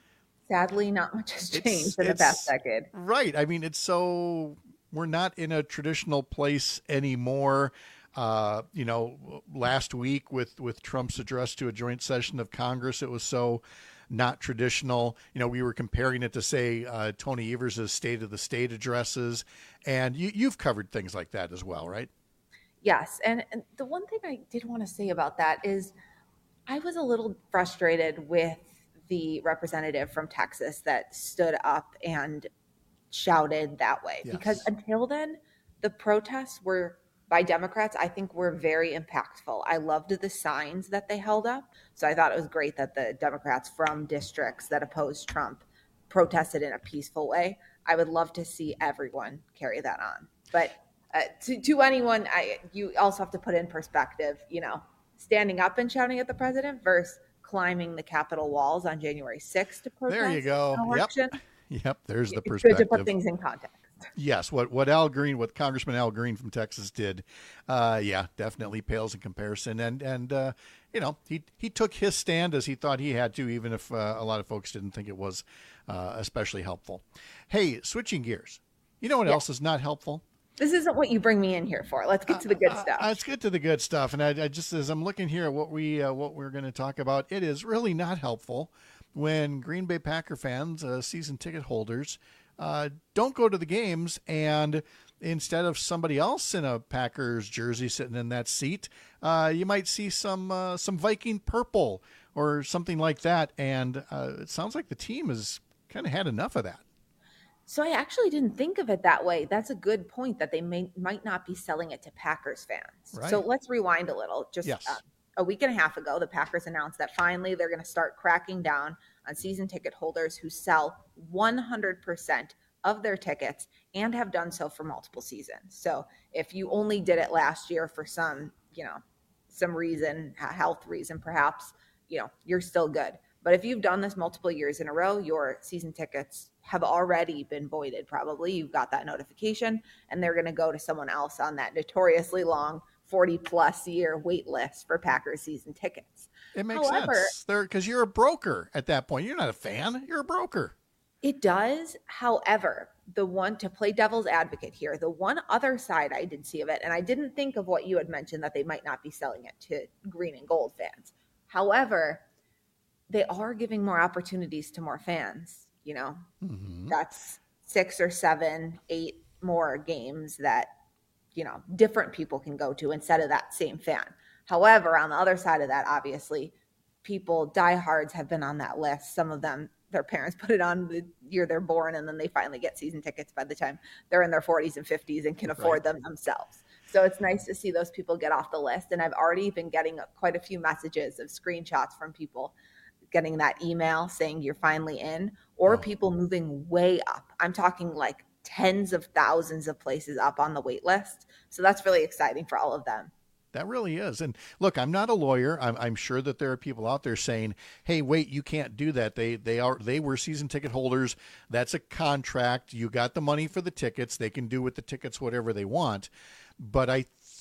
sadly, not much has It's- changed in the it's- past decade. Right. I mean, it's so, we're not in a traditional place anymore. Uh, you know, last week with, with Trump's address to a joint session of Congress, it was so not traditional. You know, we were comparing it to, say, uh, Tony Evers' State of the State addresses. And you, you've covered things like that as well, right? Yes. And, and the one thing I did want to say about that is I was a little frustrated with the representative from Texas that stood up and shouted that way. Yes. Because until then, the protests were by Democrats, I think were very impactful. I loved the signs that they held up. So I thought it was great that the Democrats from districts that opposed Trump protested in a peaceful way. I would love to see everyone carry that on. But uh, to, to anyone, I, you also have to put in perspective, you know, standing up and shouting at the president versus climbing the Capitol walls on January sixth to protest. There you go. an Yep. election. Yep. There's the It's good perspective. to put things in context. Yes, what what Al Green, what Congressman Al Green from Texas did, uh, yeah, definitely pales in comparison. And and uh, you know, he he took his stand as he thought he had to, even if uh, a lot of folks didn't think it was uh, especially helpful. Hey, switching gears, you know what Yeah. else is not helpful? This isn't what you bring me in here for. Let's get to the good stuff. Uh, let's get to the good stuff. And I, I just as I'm looking here at what we uh, what we're going to talk about, it is really not helpful when Green Bay Packer fans, uh, season ticket holders, uh, don't go to the games, and instead of somebody else in a Packers jersey sitting in that seat, uh, you might see some uh, some Viking purple or something like that. And uh, it sounds like the team has kind of had enough of that. So I actually didn't think of it that way. That's a good point that they may might not be selling it to Packers fans. Right. So let's rewind a little. Just Yes. uh, a week and a half ago, the Packers announced that finally they're going to start cracking down on season ticket holders who sell one hundred percent of their tickets and have done so for multiple seasons. So if you only did it last year for some, you know, some reason, a health reason perhaps, you know, you're still good. But if you've done this multiple years in a row, your season tickets have already been voided. Probably you've got that notification and they're going to go to someone else on that notoriously long forty plus year wait list for Packers season tickets. It makes However, sense. They're because you're a broker at that point. You're not a fan. You're a broker. It does. However, the one to play devil's advocate here, the one other side I did see of it, and I didn't think of what you had mentioned that they might not be selling it to green and gold fans. However, they are giving more opportunities to more fans. You know, Mm-hmm. that's six or seven, eight more games that, you know, different people can go to instead of that same fan. However, on the other side of that, obviously, people, diehards have been on that list. Some of them, their parents put it on the year they're born, and then they finally get season tickets by the time they're in their forties and fifties and can afford them themselves. So it's nice to see those people get off the list. And I've already been getting quite a few messages of screenshots from people getting that email saying you're finally in, or people moving way up. I'm talking like tens of thousands of places up on the wait list. So that's really exciting for all of them. That really is. And look, I'm not a lawyer. I'm, I'm sure that there are people out there saying, hey, wait, you can't do that. They they are they were season ticket holders. That's a contract. You got the money for the tickets. They can do with the tickets whatever they want. But I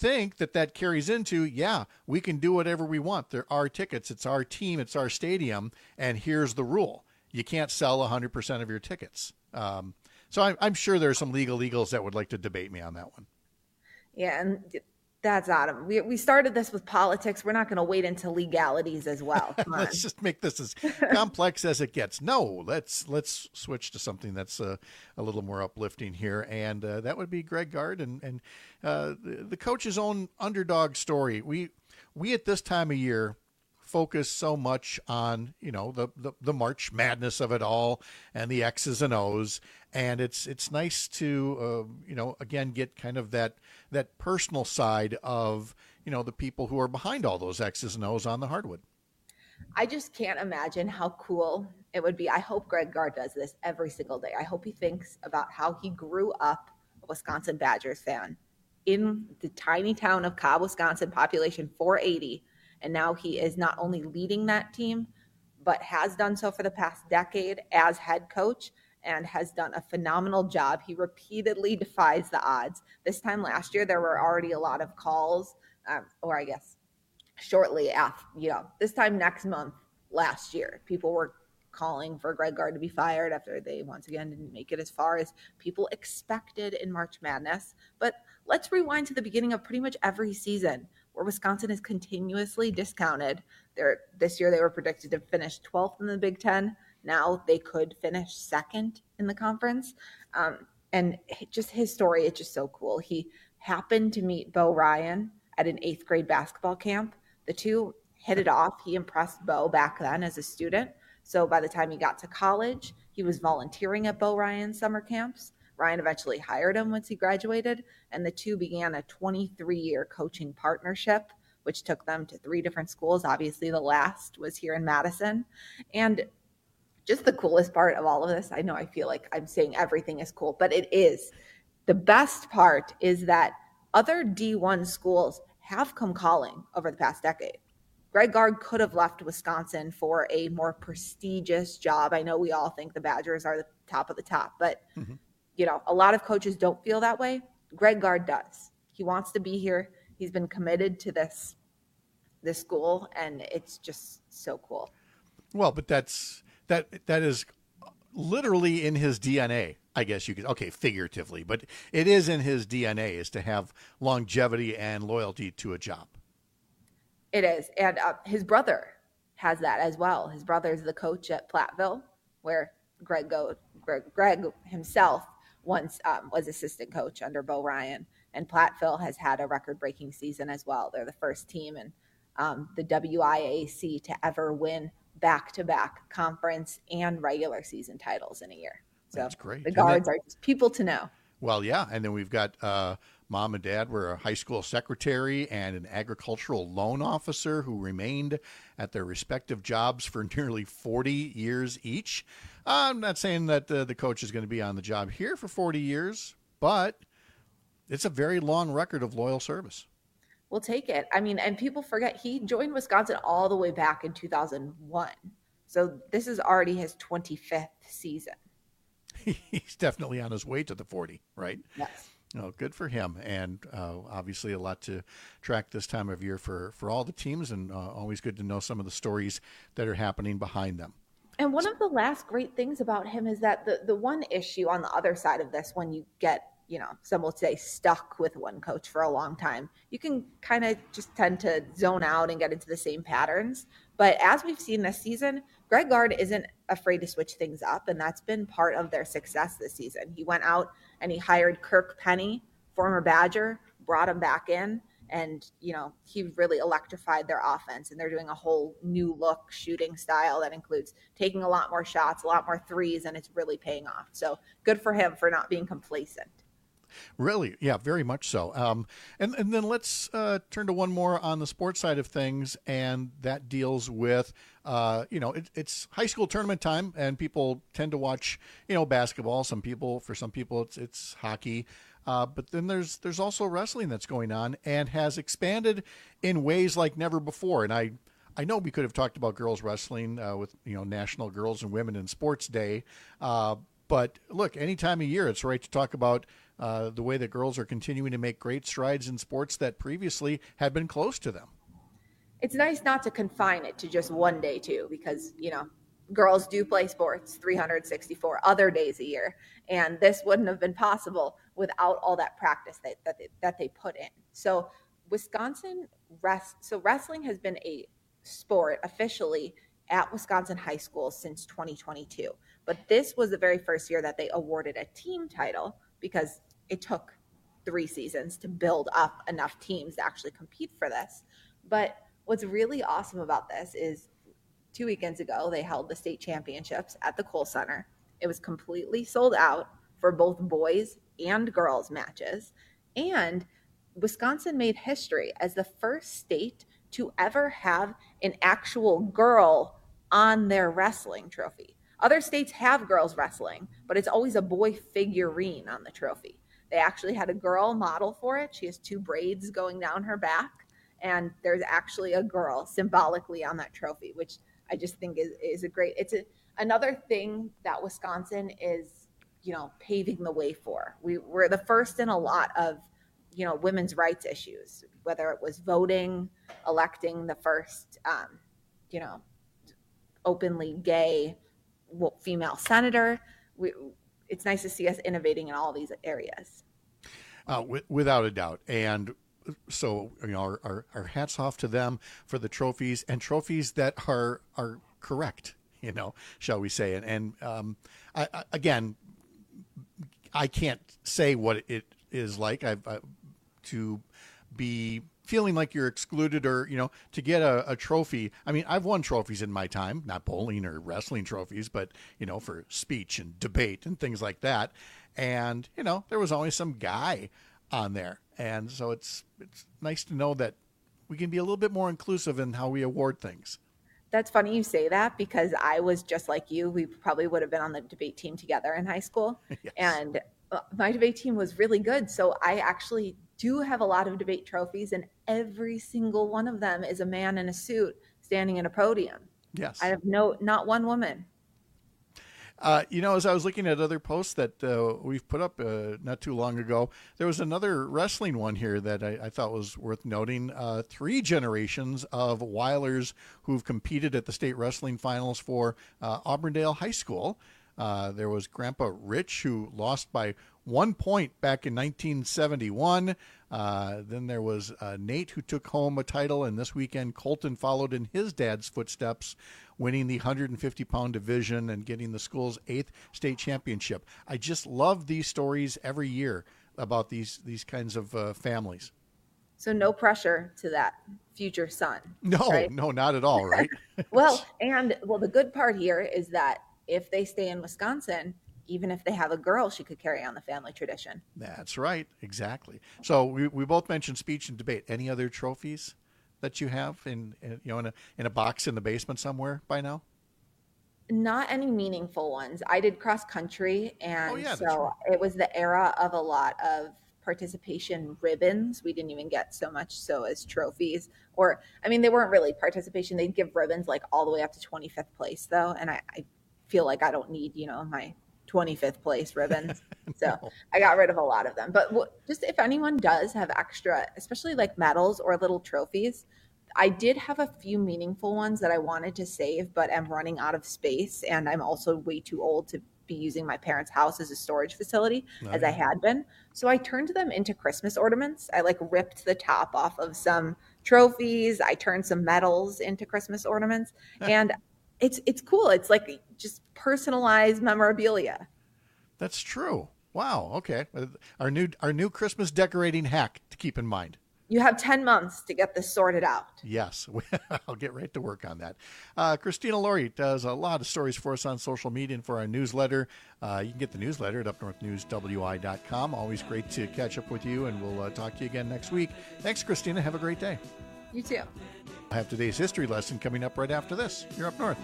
think that that carries into, yeah, we can do whatever we want. There are tickets. It's our team. It's our stadium. And here's the rule. You can't sell one hundred percent of your tickets. Um, so I'm, I'm sure there's some legal eagles that would like to debate me on that one. Yeah, and that's Adam. We we started this with politics. We're not going to wait until legalities as well. Come on. Let's just make this as complex as it gets. No, let's let's switch to something that's uh, a little more uplifting here, and uh, that would be Greg Gard and and uh, the, the coach's own underdog story. We we at this time of year focus so much on, you know, the, the, the March Madness of it all and the X's and O's. And it's, it's nice to, uh, you know, again, get kind of that, that personal side of, you know, the people who are behind all those X's and O's on the hardwood. I just can't imagine how cool it would be. I hope Greg Gard does this every single day. I hope he thinks about how he grew up a Wisconsin Badgers fan in the tiny town of Cobb, Wisconsin, population four eighty. And now he is not only leading that team, but has done so for the past decade as head coach and has done a phenomenal job. He repeatedly defies the odds. This time last year, there were already a lot of calls, um, or I guess shortly after, you know, this time next month last year, people were calling for Greg Gard to be fired after they once again didn't make it as far as people expected in March Madness. But let's rewind to the beginning of pretty much every season where Wisconsin is continuously discounted. They're, this year they were predicted to finish twelfth in the Big Ten. Now they could finish second in the conference. Um, and just his story, it's just so cool. He happened to meet Bo Ryan at an eighth grade basketball camp. The two hit it off. He impressed Bo back then as a student. So by the time he got to college, he was volunteering at Bo Ryan's summer camps. Ryan eventually hired him once he graduated, and the two began a twenty-three-year coaching partnership, which took them to three different schools. Obviously, the last was here in Madison. And just the coolest part of all of this, I know I feel like I'm saying everything is cool, but it is. The best part is that other D one schools have come calling over the past decade. Greg Gard could have left Wisconsin for a more prestigious job. I know we all think the Badgers are the top of the top, but mm-hmm. you know, a lot of coaches don't feel that way. Greg Gard does. He wants to be here. He's been committed to this, this school, and it's just so cool. Well, but that's that that is literally in his D N A, I guess you could, okay, figuratively, but it is in his D N A is to have longevity and loyalty to a job. It is. And uh, his brother has that as well. His brother is the coach at Platteville, where Greg go, Greg, Greg himself once um, was assistant coach under Bo Ryan. And Platteville has had a record-breaking season as well. They're the first team in um, the W I A C to ever win back-to-back conference and regular season titles in a year. So that's great. The Guards that, are just people to know. Well, yeah. And then we've got uh, mom and dad were a high school secretary and an agricultural loan officer who remained at their respective jobs for nearly forty years each. I'm not saying that uh, the coach is going to be on the job here for forty years, but it's a very long record of loyal service. We'll take it. I mean, and people forget he joined Wisconsin all the way back in two thousand one. So this is already his twenty-fifth season. He's definitely on his way to the forty, right? Yes. Oh, good for him. And uh, obviously a lot to track this time of year for, for all the teams, and uh, always good to know some of the stories that are happening behind them. And one of the last great things about him is that the, the one issue on the other side of this, when you get, you know, some will say stuck with one coach for a long time, you can kind of just tend to zone out and get into the same patterns. But as we've seen this season, Greg Gard isn't afraid to switch things up, and that's been part of their success this season. He went out and he hired Kirk Penny, former Badger, brought him back in, and, you know, he really electrified their offense, and they're doing a whole new look shooting style that includes taking a lot more shots, a lot more threes, and it's really paying off. So good for him for not being complacent. Really? Yeah, very much so. Um, and, and then let's uh, turn to one more on the sports side of things, and that deals with, uh, you know, it, it's high school tournament time, and people tend to watch, you know, basketball. Some people, for some people, it's it's hockey. Uh, but then there's there's also wrestling that's going on and has expanded in ways like never before. And I, I know we could have talked about girls wrestling uh, with, you know, National Girls and Women in Sports Day, uh, But look, any time of year, it's right to talk about uh, the way that girls are continuing to make great strides in sports that previously had been close to them. It's nice not to confine it to just one day too, because, you know, girls do play sports three hundred sixty-four other days a year. And this wouldn't have been possible without all that practice that, that, they, that they put in. So Wisconsin rest, so wrestling has been a sport officially at Wisconsin high school since twenty twenty-two. But this was the very first year that they awarded a team title, because it took three seasons to build up enough teams to actually compete for this. But what's really awesome about this is two weekends ago, they held the state championships at the Kohl Center. It was completely sold out for both boys and girls matches. And Wisconsin made history as the first state to ever have an actual girl on their wrestling trophy. Other states have girls wrestling, but it's always a boy figurine on the trophy. They actually had a girl model for it. She has two braids going down her back, and there's actually a girl symbolically on that trophy, which I just think is, is a great, it's a, another thing that Wisconsin is, you know, paving the way for. We were the first in a lot of, you know, women's rights issues, whether it was voting, electing the first, um, you know, openly gay female senator. We, it's nice to see us innovating in all these areas. Uh, w- without a doubt. And so, you know, our, our, our hats off to them for the trophies, and trophies that are are correct, you know, shall we say. And, and um, I, I, again, I can't say what it is like I've, uh, to be feeling like you're excluded, or, you know, to get a, a trophy. I mean, I've won trophies in my time, not bowling or wrestling trophies, but, you know, for speech and debate and things like that. And, you know, there was always some guy on there. And so it's it's nice to know that we can be a little bit more inclusive in how we award things. That's funny you say that, because I was just like you. We probably would have been on the debate team together in high school. Yes. And my debate team was really good. So I actually do have a lot of debate trophies, and every single one of them is a man in a suit standing in a podium. Yes. I have no, not one woman. Uh, you know, as I was looking at other posts that uh, we've put up uh, not too long ago, there was another wrestling one here that I, I thought was worth noting. Uh, three generations of Weilers who've competed at the state wrestling finals for uh, Auburndale High School. Uh, there was Grandpa Rich, who lost by one point back in nineteen seventy-one. Uh, then there was uh, Nate, who took home a title, and this weekend Colton followed in his dad's footsteps, winning the one hundred fifty pound division and getting the school's eighth state championship. I just love these stories every year about these these kinds of uh, families. So no pressure to that future son. No, right? no, not at all, right? Well, and well, the good part here is that if they stay in Wisconsin, even if they have a girl, she could carry on the family tradition. That's right. Exactly. So we, we both mentioned speech and debate. Any other trophies that you have in, in you know in a in a box in the basement somewhere by now? Not any meaningful ones. I did cross country, and oh, yeah, so right. It was the era of a lot of participation ribbons. We didn't even get so much so as trophies, or I mean, they weren't really participation. They'd give ribbons like all the way up to twenty-fifth place, though, and I, I feel like I don't need, you know, my twenty-fifth place ribbons. So no. I got rid of a lot of them. But w- just if anyone does have extra, especially like medals or little trophies, I did have a few meaningful ones that I wanted to save, but I'm running out of space. And I'm also way too old to be using my parents' house as a storage facility oh, as yeah. I had been. So I turned them into Christmas ornaments. I like ripped the top off of some trophies. I turned some medals into Christmas ornaments. And It's it's cool. It's like just personalized memorabilia. That's true. Wow. Okay. Our new our new Christmas decorating hack to keep in mind. You have ten months to get this sorted out. Yes. I'll get right to work on that. Uh, Christina Laurie does a lot of stories for us on social media and for our newsletter. Uh, you can get the newsletter at up north news w i dot com. Always great to catch up with you, and we'll uh, talk to you again next week. Thanks, Christina. Have a great day. You too. I have today's history lesson coming up right after this. You're Up North.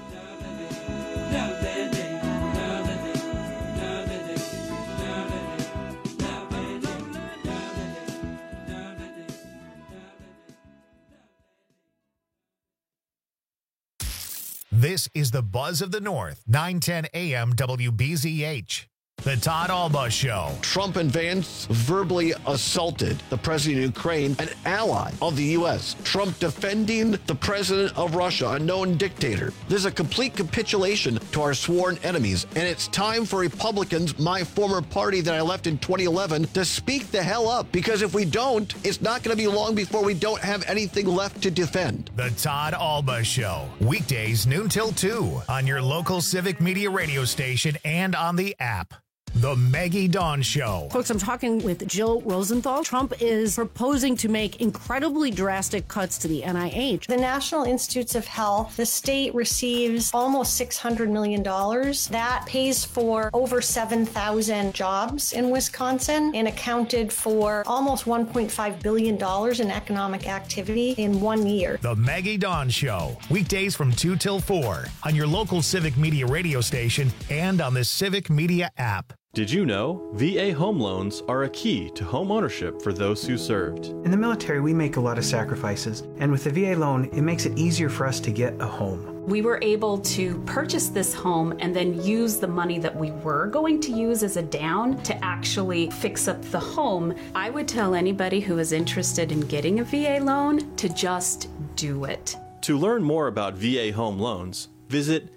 This is the Buzz of the North, nine ten A M W B Z H. The Todd Alba Show. Trump and Vance verbally assaulted the president of Ukraine, an ally of the U S. Trump defending the president of Russia, a known dictator. This is a complete capitulation to our sworn enemies, and it's time for Republicans, my former party that I left in twenty eleven, to speak the hell up, because if we don't, it's not going to be long before we don't have anything left to defend. The Todd Alba Show. Weekdays noon till two on your local Civic Media radio station and on the app. The Maggie Dawn Show. Folks, I'm talking with Jill Rosenthal. Trump is proposing to make incredibly drastic cuts to the N I H. The National Institutes of Health, the state receives almost six hundred million dollars. That pays for over seven thousand jobs in Wisconsin and accounted for almost one point five billion dollars in economic activity in one year. The Maggie Dawn Show. Weekdays from two till four on your local Civic Media radio station and on the Civic Media app. Did you know V A home loans are a key to home ownership for those who served? In the military, we make a lot of sacrifices, and with the V A loan, it makes it easier for us to get a home. We were able to purchase this home and then use the money that we were going to use as a down to actually fix up the home. I would tell anybody who is interested in getting a V A loan to just do it. To learn more about V A home loans, visit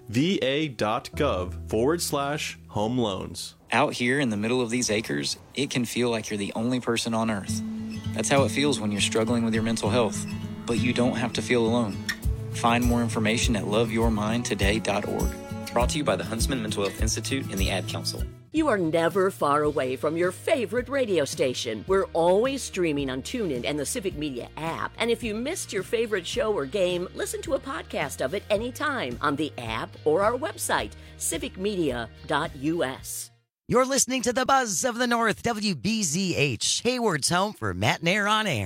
va.gov forward slash home loans. Out here in the middle of these acres, it can feel like you're the only person on earth. That's how it feels when you're struggling with your mental health. But you don't have to feel alone. Find more information at love your mind today dot org. Brought to you by the Huntsman Mental Health Institute and the Ad Council. You are never far away from your favorite radio station. We're always streaming on TuneIn and the Civic Media app. And if you missed your favorite show or game, listen to a podcast of it anytime on the app or our website, civic media dot u s. You're listening to the Buzz of the North, W B Z H, Hayward's home for Matt and Air on Air.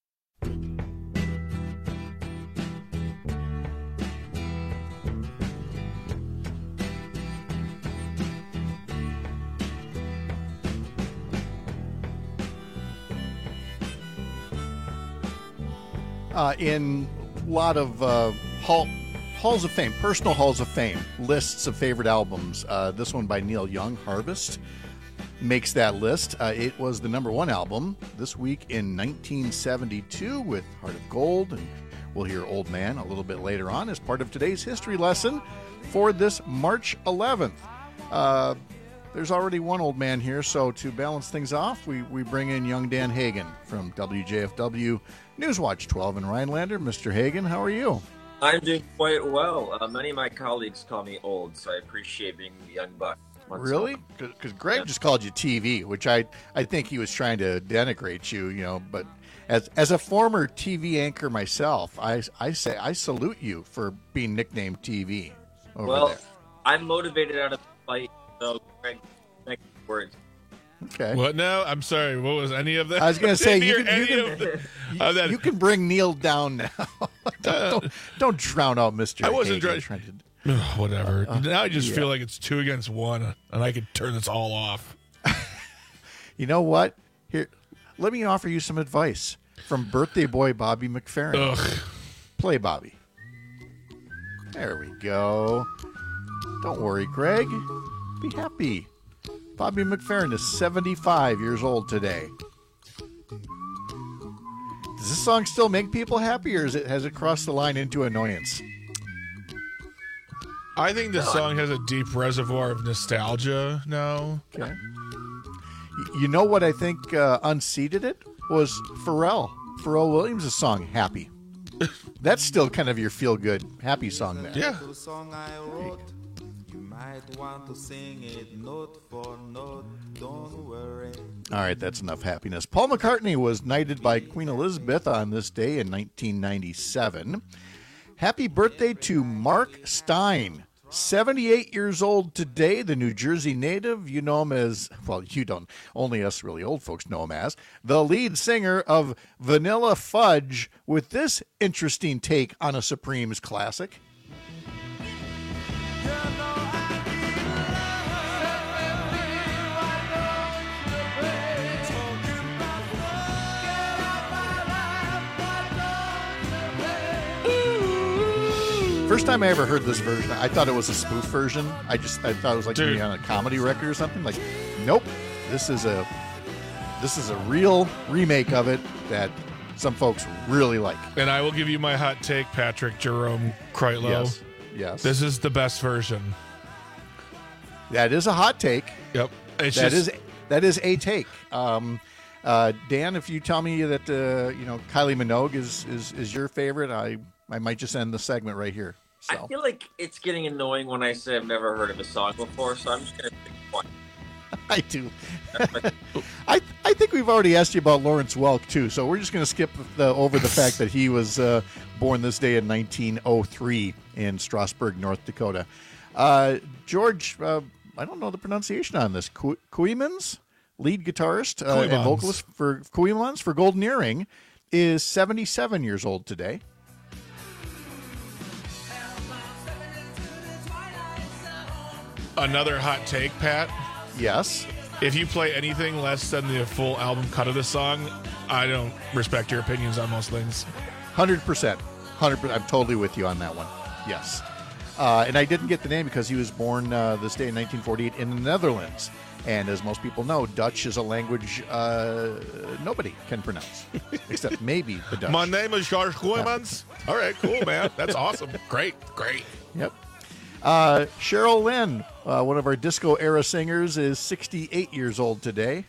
Uh, in a lot of uh, hall, halls of fame, personal halls of fame, lists of favorite albums. Uh, this one by Neil Young, Harvest, makes that list. Uh, it was the number one album this week in nineteen seventy-two with Heart of Gold, and we'll hear Old Man a little bit later on as part of today's history lesson for this March eleventh. Uh, there's already one old man here, so to balance things off, we, we bring in young Dan Hagan from W J F W Newswatch twelve in Rhinelander. Mister Hagan, how are you? I'm doing quite well. Uh, many of my colleagues call me old, so I appreciate being the young buck. Really? Because Greg yeah. just called you T V, which I I think he was trying to denigrate you, you know. But as as a former T V anchor myself, I I say I salute you for being nicknamed T V. Over well, there. I'm motivated out of fight, so Greg, next words. Okay. What now? I'm sorry. What was any of that? I was going to say you Didn't can, hear you, any can, of the- of that- you can bring Neil down now. don't, don't, don't drown out Mister I wasn't Hagan trying- trying to. Ugh, whatever. Uh, uh, now I just yeah. feel like it's two against one, and I could turn this all off. You know what? Here, let me offer you some advice from birthday boy Bobby McFerrin. Ugh. Play Bobby. There we go. Don't worry, Greg. Be happy. Bobby McFerrin is seventy-five years old today. Does this song still make people happy, or is it, has it crossed the line into annoyance? I think this song has a deep reservoir of nostalgia now. Okay. You know what I think uh, unseated it was Pharrell. Pharrell Williams' song, Happy. That's still kind of your feel-good, happy song there. Yeah. All right, that's enough happiness. Paul McCartney was knighted by Queen Elizabeth on this day in nineteen ninety-seven. Happy birthday to Mark Stein, seventy-eight years old today, the New Jersey native. You know him as, well, you don't, only us really old folks know him as, the lead singer of Vanilla Fudge, with this interesting take on a Supremes classic. First time I ever heard this version, I thought it was a spoof version. I just I thought it was like maybe on a comedy record or something. Like, nope, this is a this is a real remake of it that some folks really like. And I will give you my hot take, Patrick Jerome Kreitlow. Yes, yes. This is the best version. That is a hot take. Yep. It's that just, is that is a take. Um, uh, Dan, if you tell me that uh, you know Kylie Minogue is, is is your favorite, I I might just end the segment right here. So. I feel like it's getting annoying when I say I've never heard of a song before, so I'm just going to pick one. I do. I I think we've already asked you about Lawrence Welk too, so we're just going to skip the, over the fact that he was uh, born this day in nineteen oh three in Strasburg, North Dakota. Uh, George, uh, I don't know the pronunciation on this. Kooymans, lead guitarist uh, and vocalist for Kooymans for Golden Earring, is seventy-seven years old today. Another hot take, Pat. Yes. If you play anything less than the full album cut of the song, I don't respect your opinions on most things. one hundred percent. one hundred percent. I'm totally with you on that one. Yes. Uh, and I didn't get the name because he was born uh, this day in nineteen forty-eight in the Netherlands. And as most people know, Dutch is a language uh, nobody can pronounce, except maybe the Dutch. My name is George Kooymans. All right, cool, man. That's awesome. Great, great. Yep. Uh, Cheryl Lynn, uh, one of our disco-era singers, is sixty-eight years old today.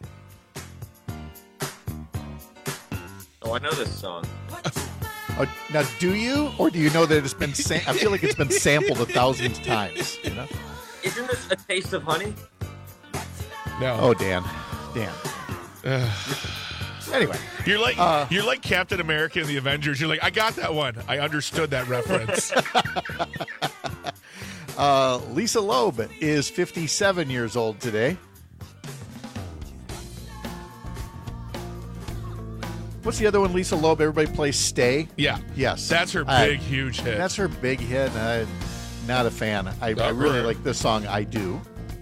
Oh, I know this song. Uh, now, do you, or do you know that it's been? Sam- I feel like it's been sampled a thousand times. You know? Isn't this A Taste of Honey? No. Oh, Dan, Dan. Anyway, you're like uh, you're like Captain America in the Avengers. You're like, I got that one. I understood that reference. uh, Lisa Loeb is fifty-seven years old today. What's the other one? Lisa Loeb. Everybody plays "Stay." Yeah. Yes. That's her uh, big, huge hit. That's her big hit. I'm not a fan. I, I really like this song. I do.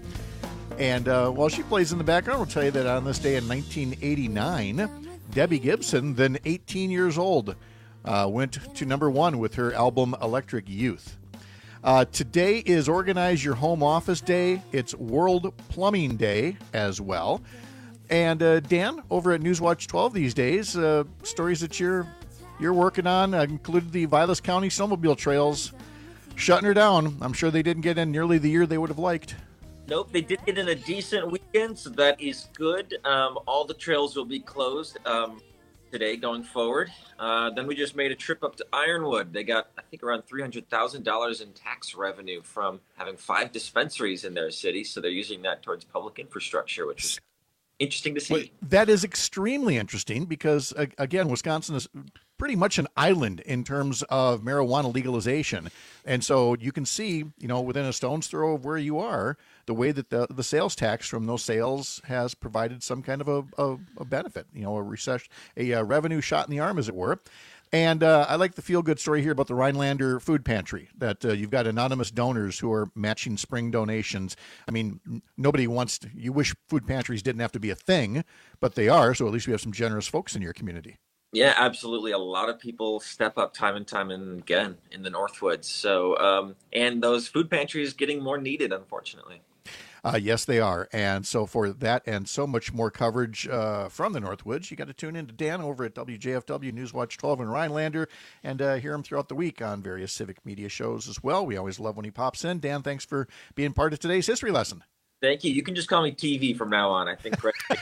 And uh, while she plays in the background, we'll tell you that on this day in nineteen eighty-nine, Debbie Gibson, then eighteen years old, uh, went to number one with her album Electric Youth. Uh, today is Organize Your Home Office Day. It's World Plumbing Day as well. And uh, Dan, over at Newswatch twelve these days, uh, stories that you're you're working on uh, included the Vilas County snowmobile trails shutting her down. I'm sure they didn't get in nearly the year they would have liked. Nope, they did get in a decent weekend, so that is good. Um, all the trails will be closed um, today going forward. Uh, then we just made a trip up to Ironwood. They got, I think, around three hundred thousand dollars in tax revenue from having five dispensaries in their city, so they're using that towards public infrastructure, which is interesting to see. Wait, that is extremely interesting because, uh, again, Wisconsin is pretty much an island in terms of marijuana legalization. And so you can see, you know, within a stone's throw of where you are, the way that the, the sales tax from those sales has provided some kind of a, a, a benefit, you know, a recession, a, a revenue shot in the arm, as it were. And uh, I like the feel-good story here about the Rhinelander Food Pantry, that uh, you've got anonymous donors who are matching spring donations. I mean, n- nobody wants to, you wish food pantries didn't have to be a thing, but they are, so at least we have some generous folks in your community. Yeah, absolutely. A lot of people step up time and time and again in the Northwoods. So, um, and those food pantries getting more needed, unfortunately. Uh, yes, they are. And so for that and so much more coverage uh, from the Northwoods, you got to tune in to Dan over at W J F W Newswatch twelve in Rhinelander and uh, hear him throughout the week on various civic media shows as well. We always love when he pops in. Dan, thanks for being part of today's history lesson. Thank you. You can just call me T V from now on. I think.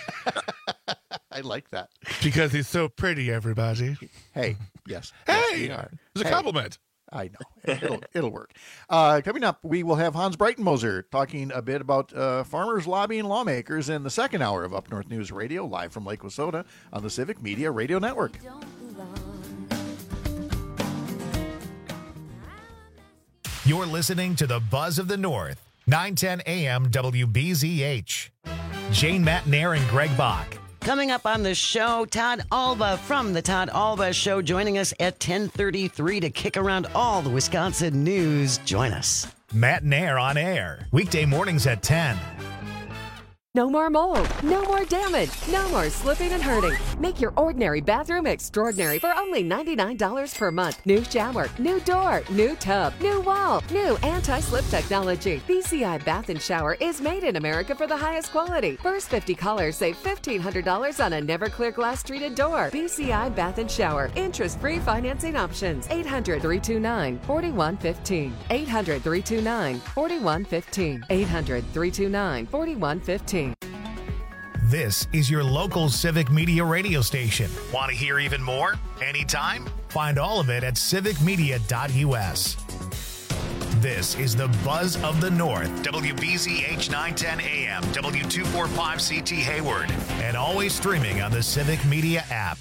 I like that. Because he's so pretty, everybody. Hey, yes. Hey, yes, we are. It's a hey. compliment. I know. It'll, it'll work. Uh, coming up, we will have Hans Breitenmoser talking a bit about uh, farmers lobbying lawmakers in the second hour of Up North News Radio, live from Lake Wissota on the Civic Media Radio Network. You're listening to the Buzz of the North, nine ten A M W B Z H. Jane Matnair and Greg Bach. Coming up on the show, Todd Alba from the Todd Alba Show joining us at ten thirty-three to kick around all the Wisconsin news. Join us. Matt Nair on air, weekday mornings at ten. No more mold, no more damage, no more slipping and hurting. Make your ordinary bathroom extraordinary for only ninety-nine dollars per month. New shower, new door, new tub, new wall, new anti-slip technology. B C I Bath and Shower is made in America for the highest quality. First fifty callers save fifteen hundred dollars on a never clear glass treated door. B C I Bath and Shower. Interest-free financing options. eight hundred, three two nine, four one one five. eight hundred, three two nine, four one one five. eight hundred, three two nine, four one one five. This is your local Civic Media radio station. Want to hear even more? Anytime? Find all of it at civic media dot u s. This is the Buzz of the North, W B Z H nine ten A M, W two forty-five C T Hayward, and always streaming on the Civic Media app.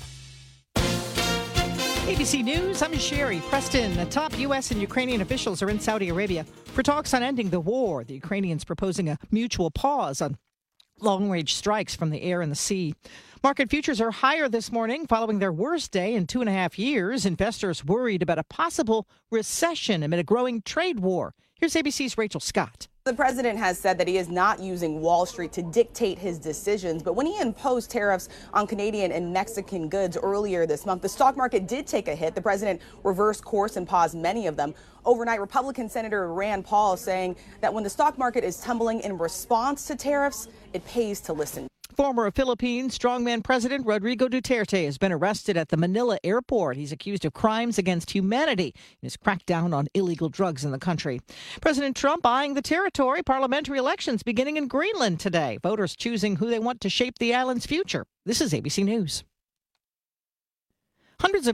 A B C News, I'm Sherry Preston. The top U S and Ukrainian officials are in Saudi Arabia for talks on ending the war. The Ukrainians proposing a mutual pause on long-range strikes from the air and the sea. Market futures are higher this morning following their worst day in two and a half years. Investors worried about a possible recession amid a growing trade war. Here's A B C's Rachel Scott. The president has said that he is not using Wall Street to dictate his decisions, but when he imposed tariffs on Canadian and Mexican goods earlier this month, the stock market did take a hit. The president reversed course and paused many of them. Overnight, Republican Senator Rand Paul saying that when the stock market is tumbling in response to tariffs, it pays to listen. Former Philippine strongman President Rodrigo Duterte has been arrested at the Manila airport. He's accused of crimes against humanity in his crackdown on illegal drugs in the country. President Trump eyeing the territory. Parliamentary elections beginning in Greenland today. Voters choosing who they want to shape the island's future. This is A B C News. Hundreds of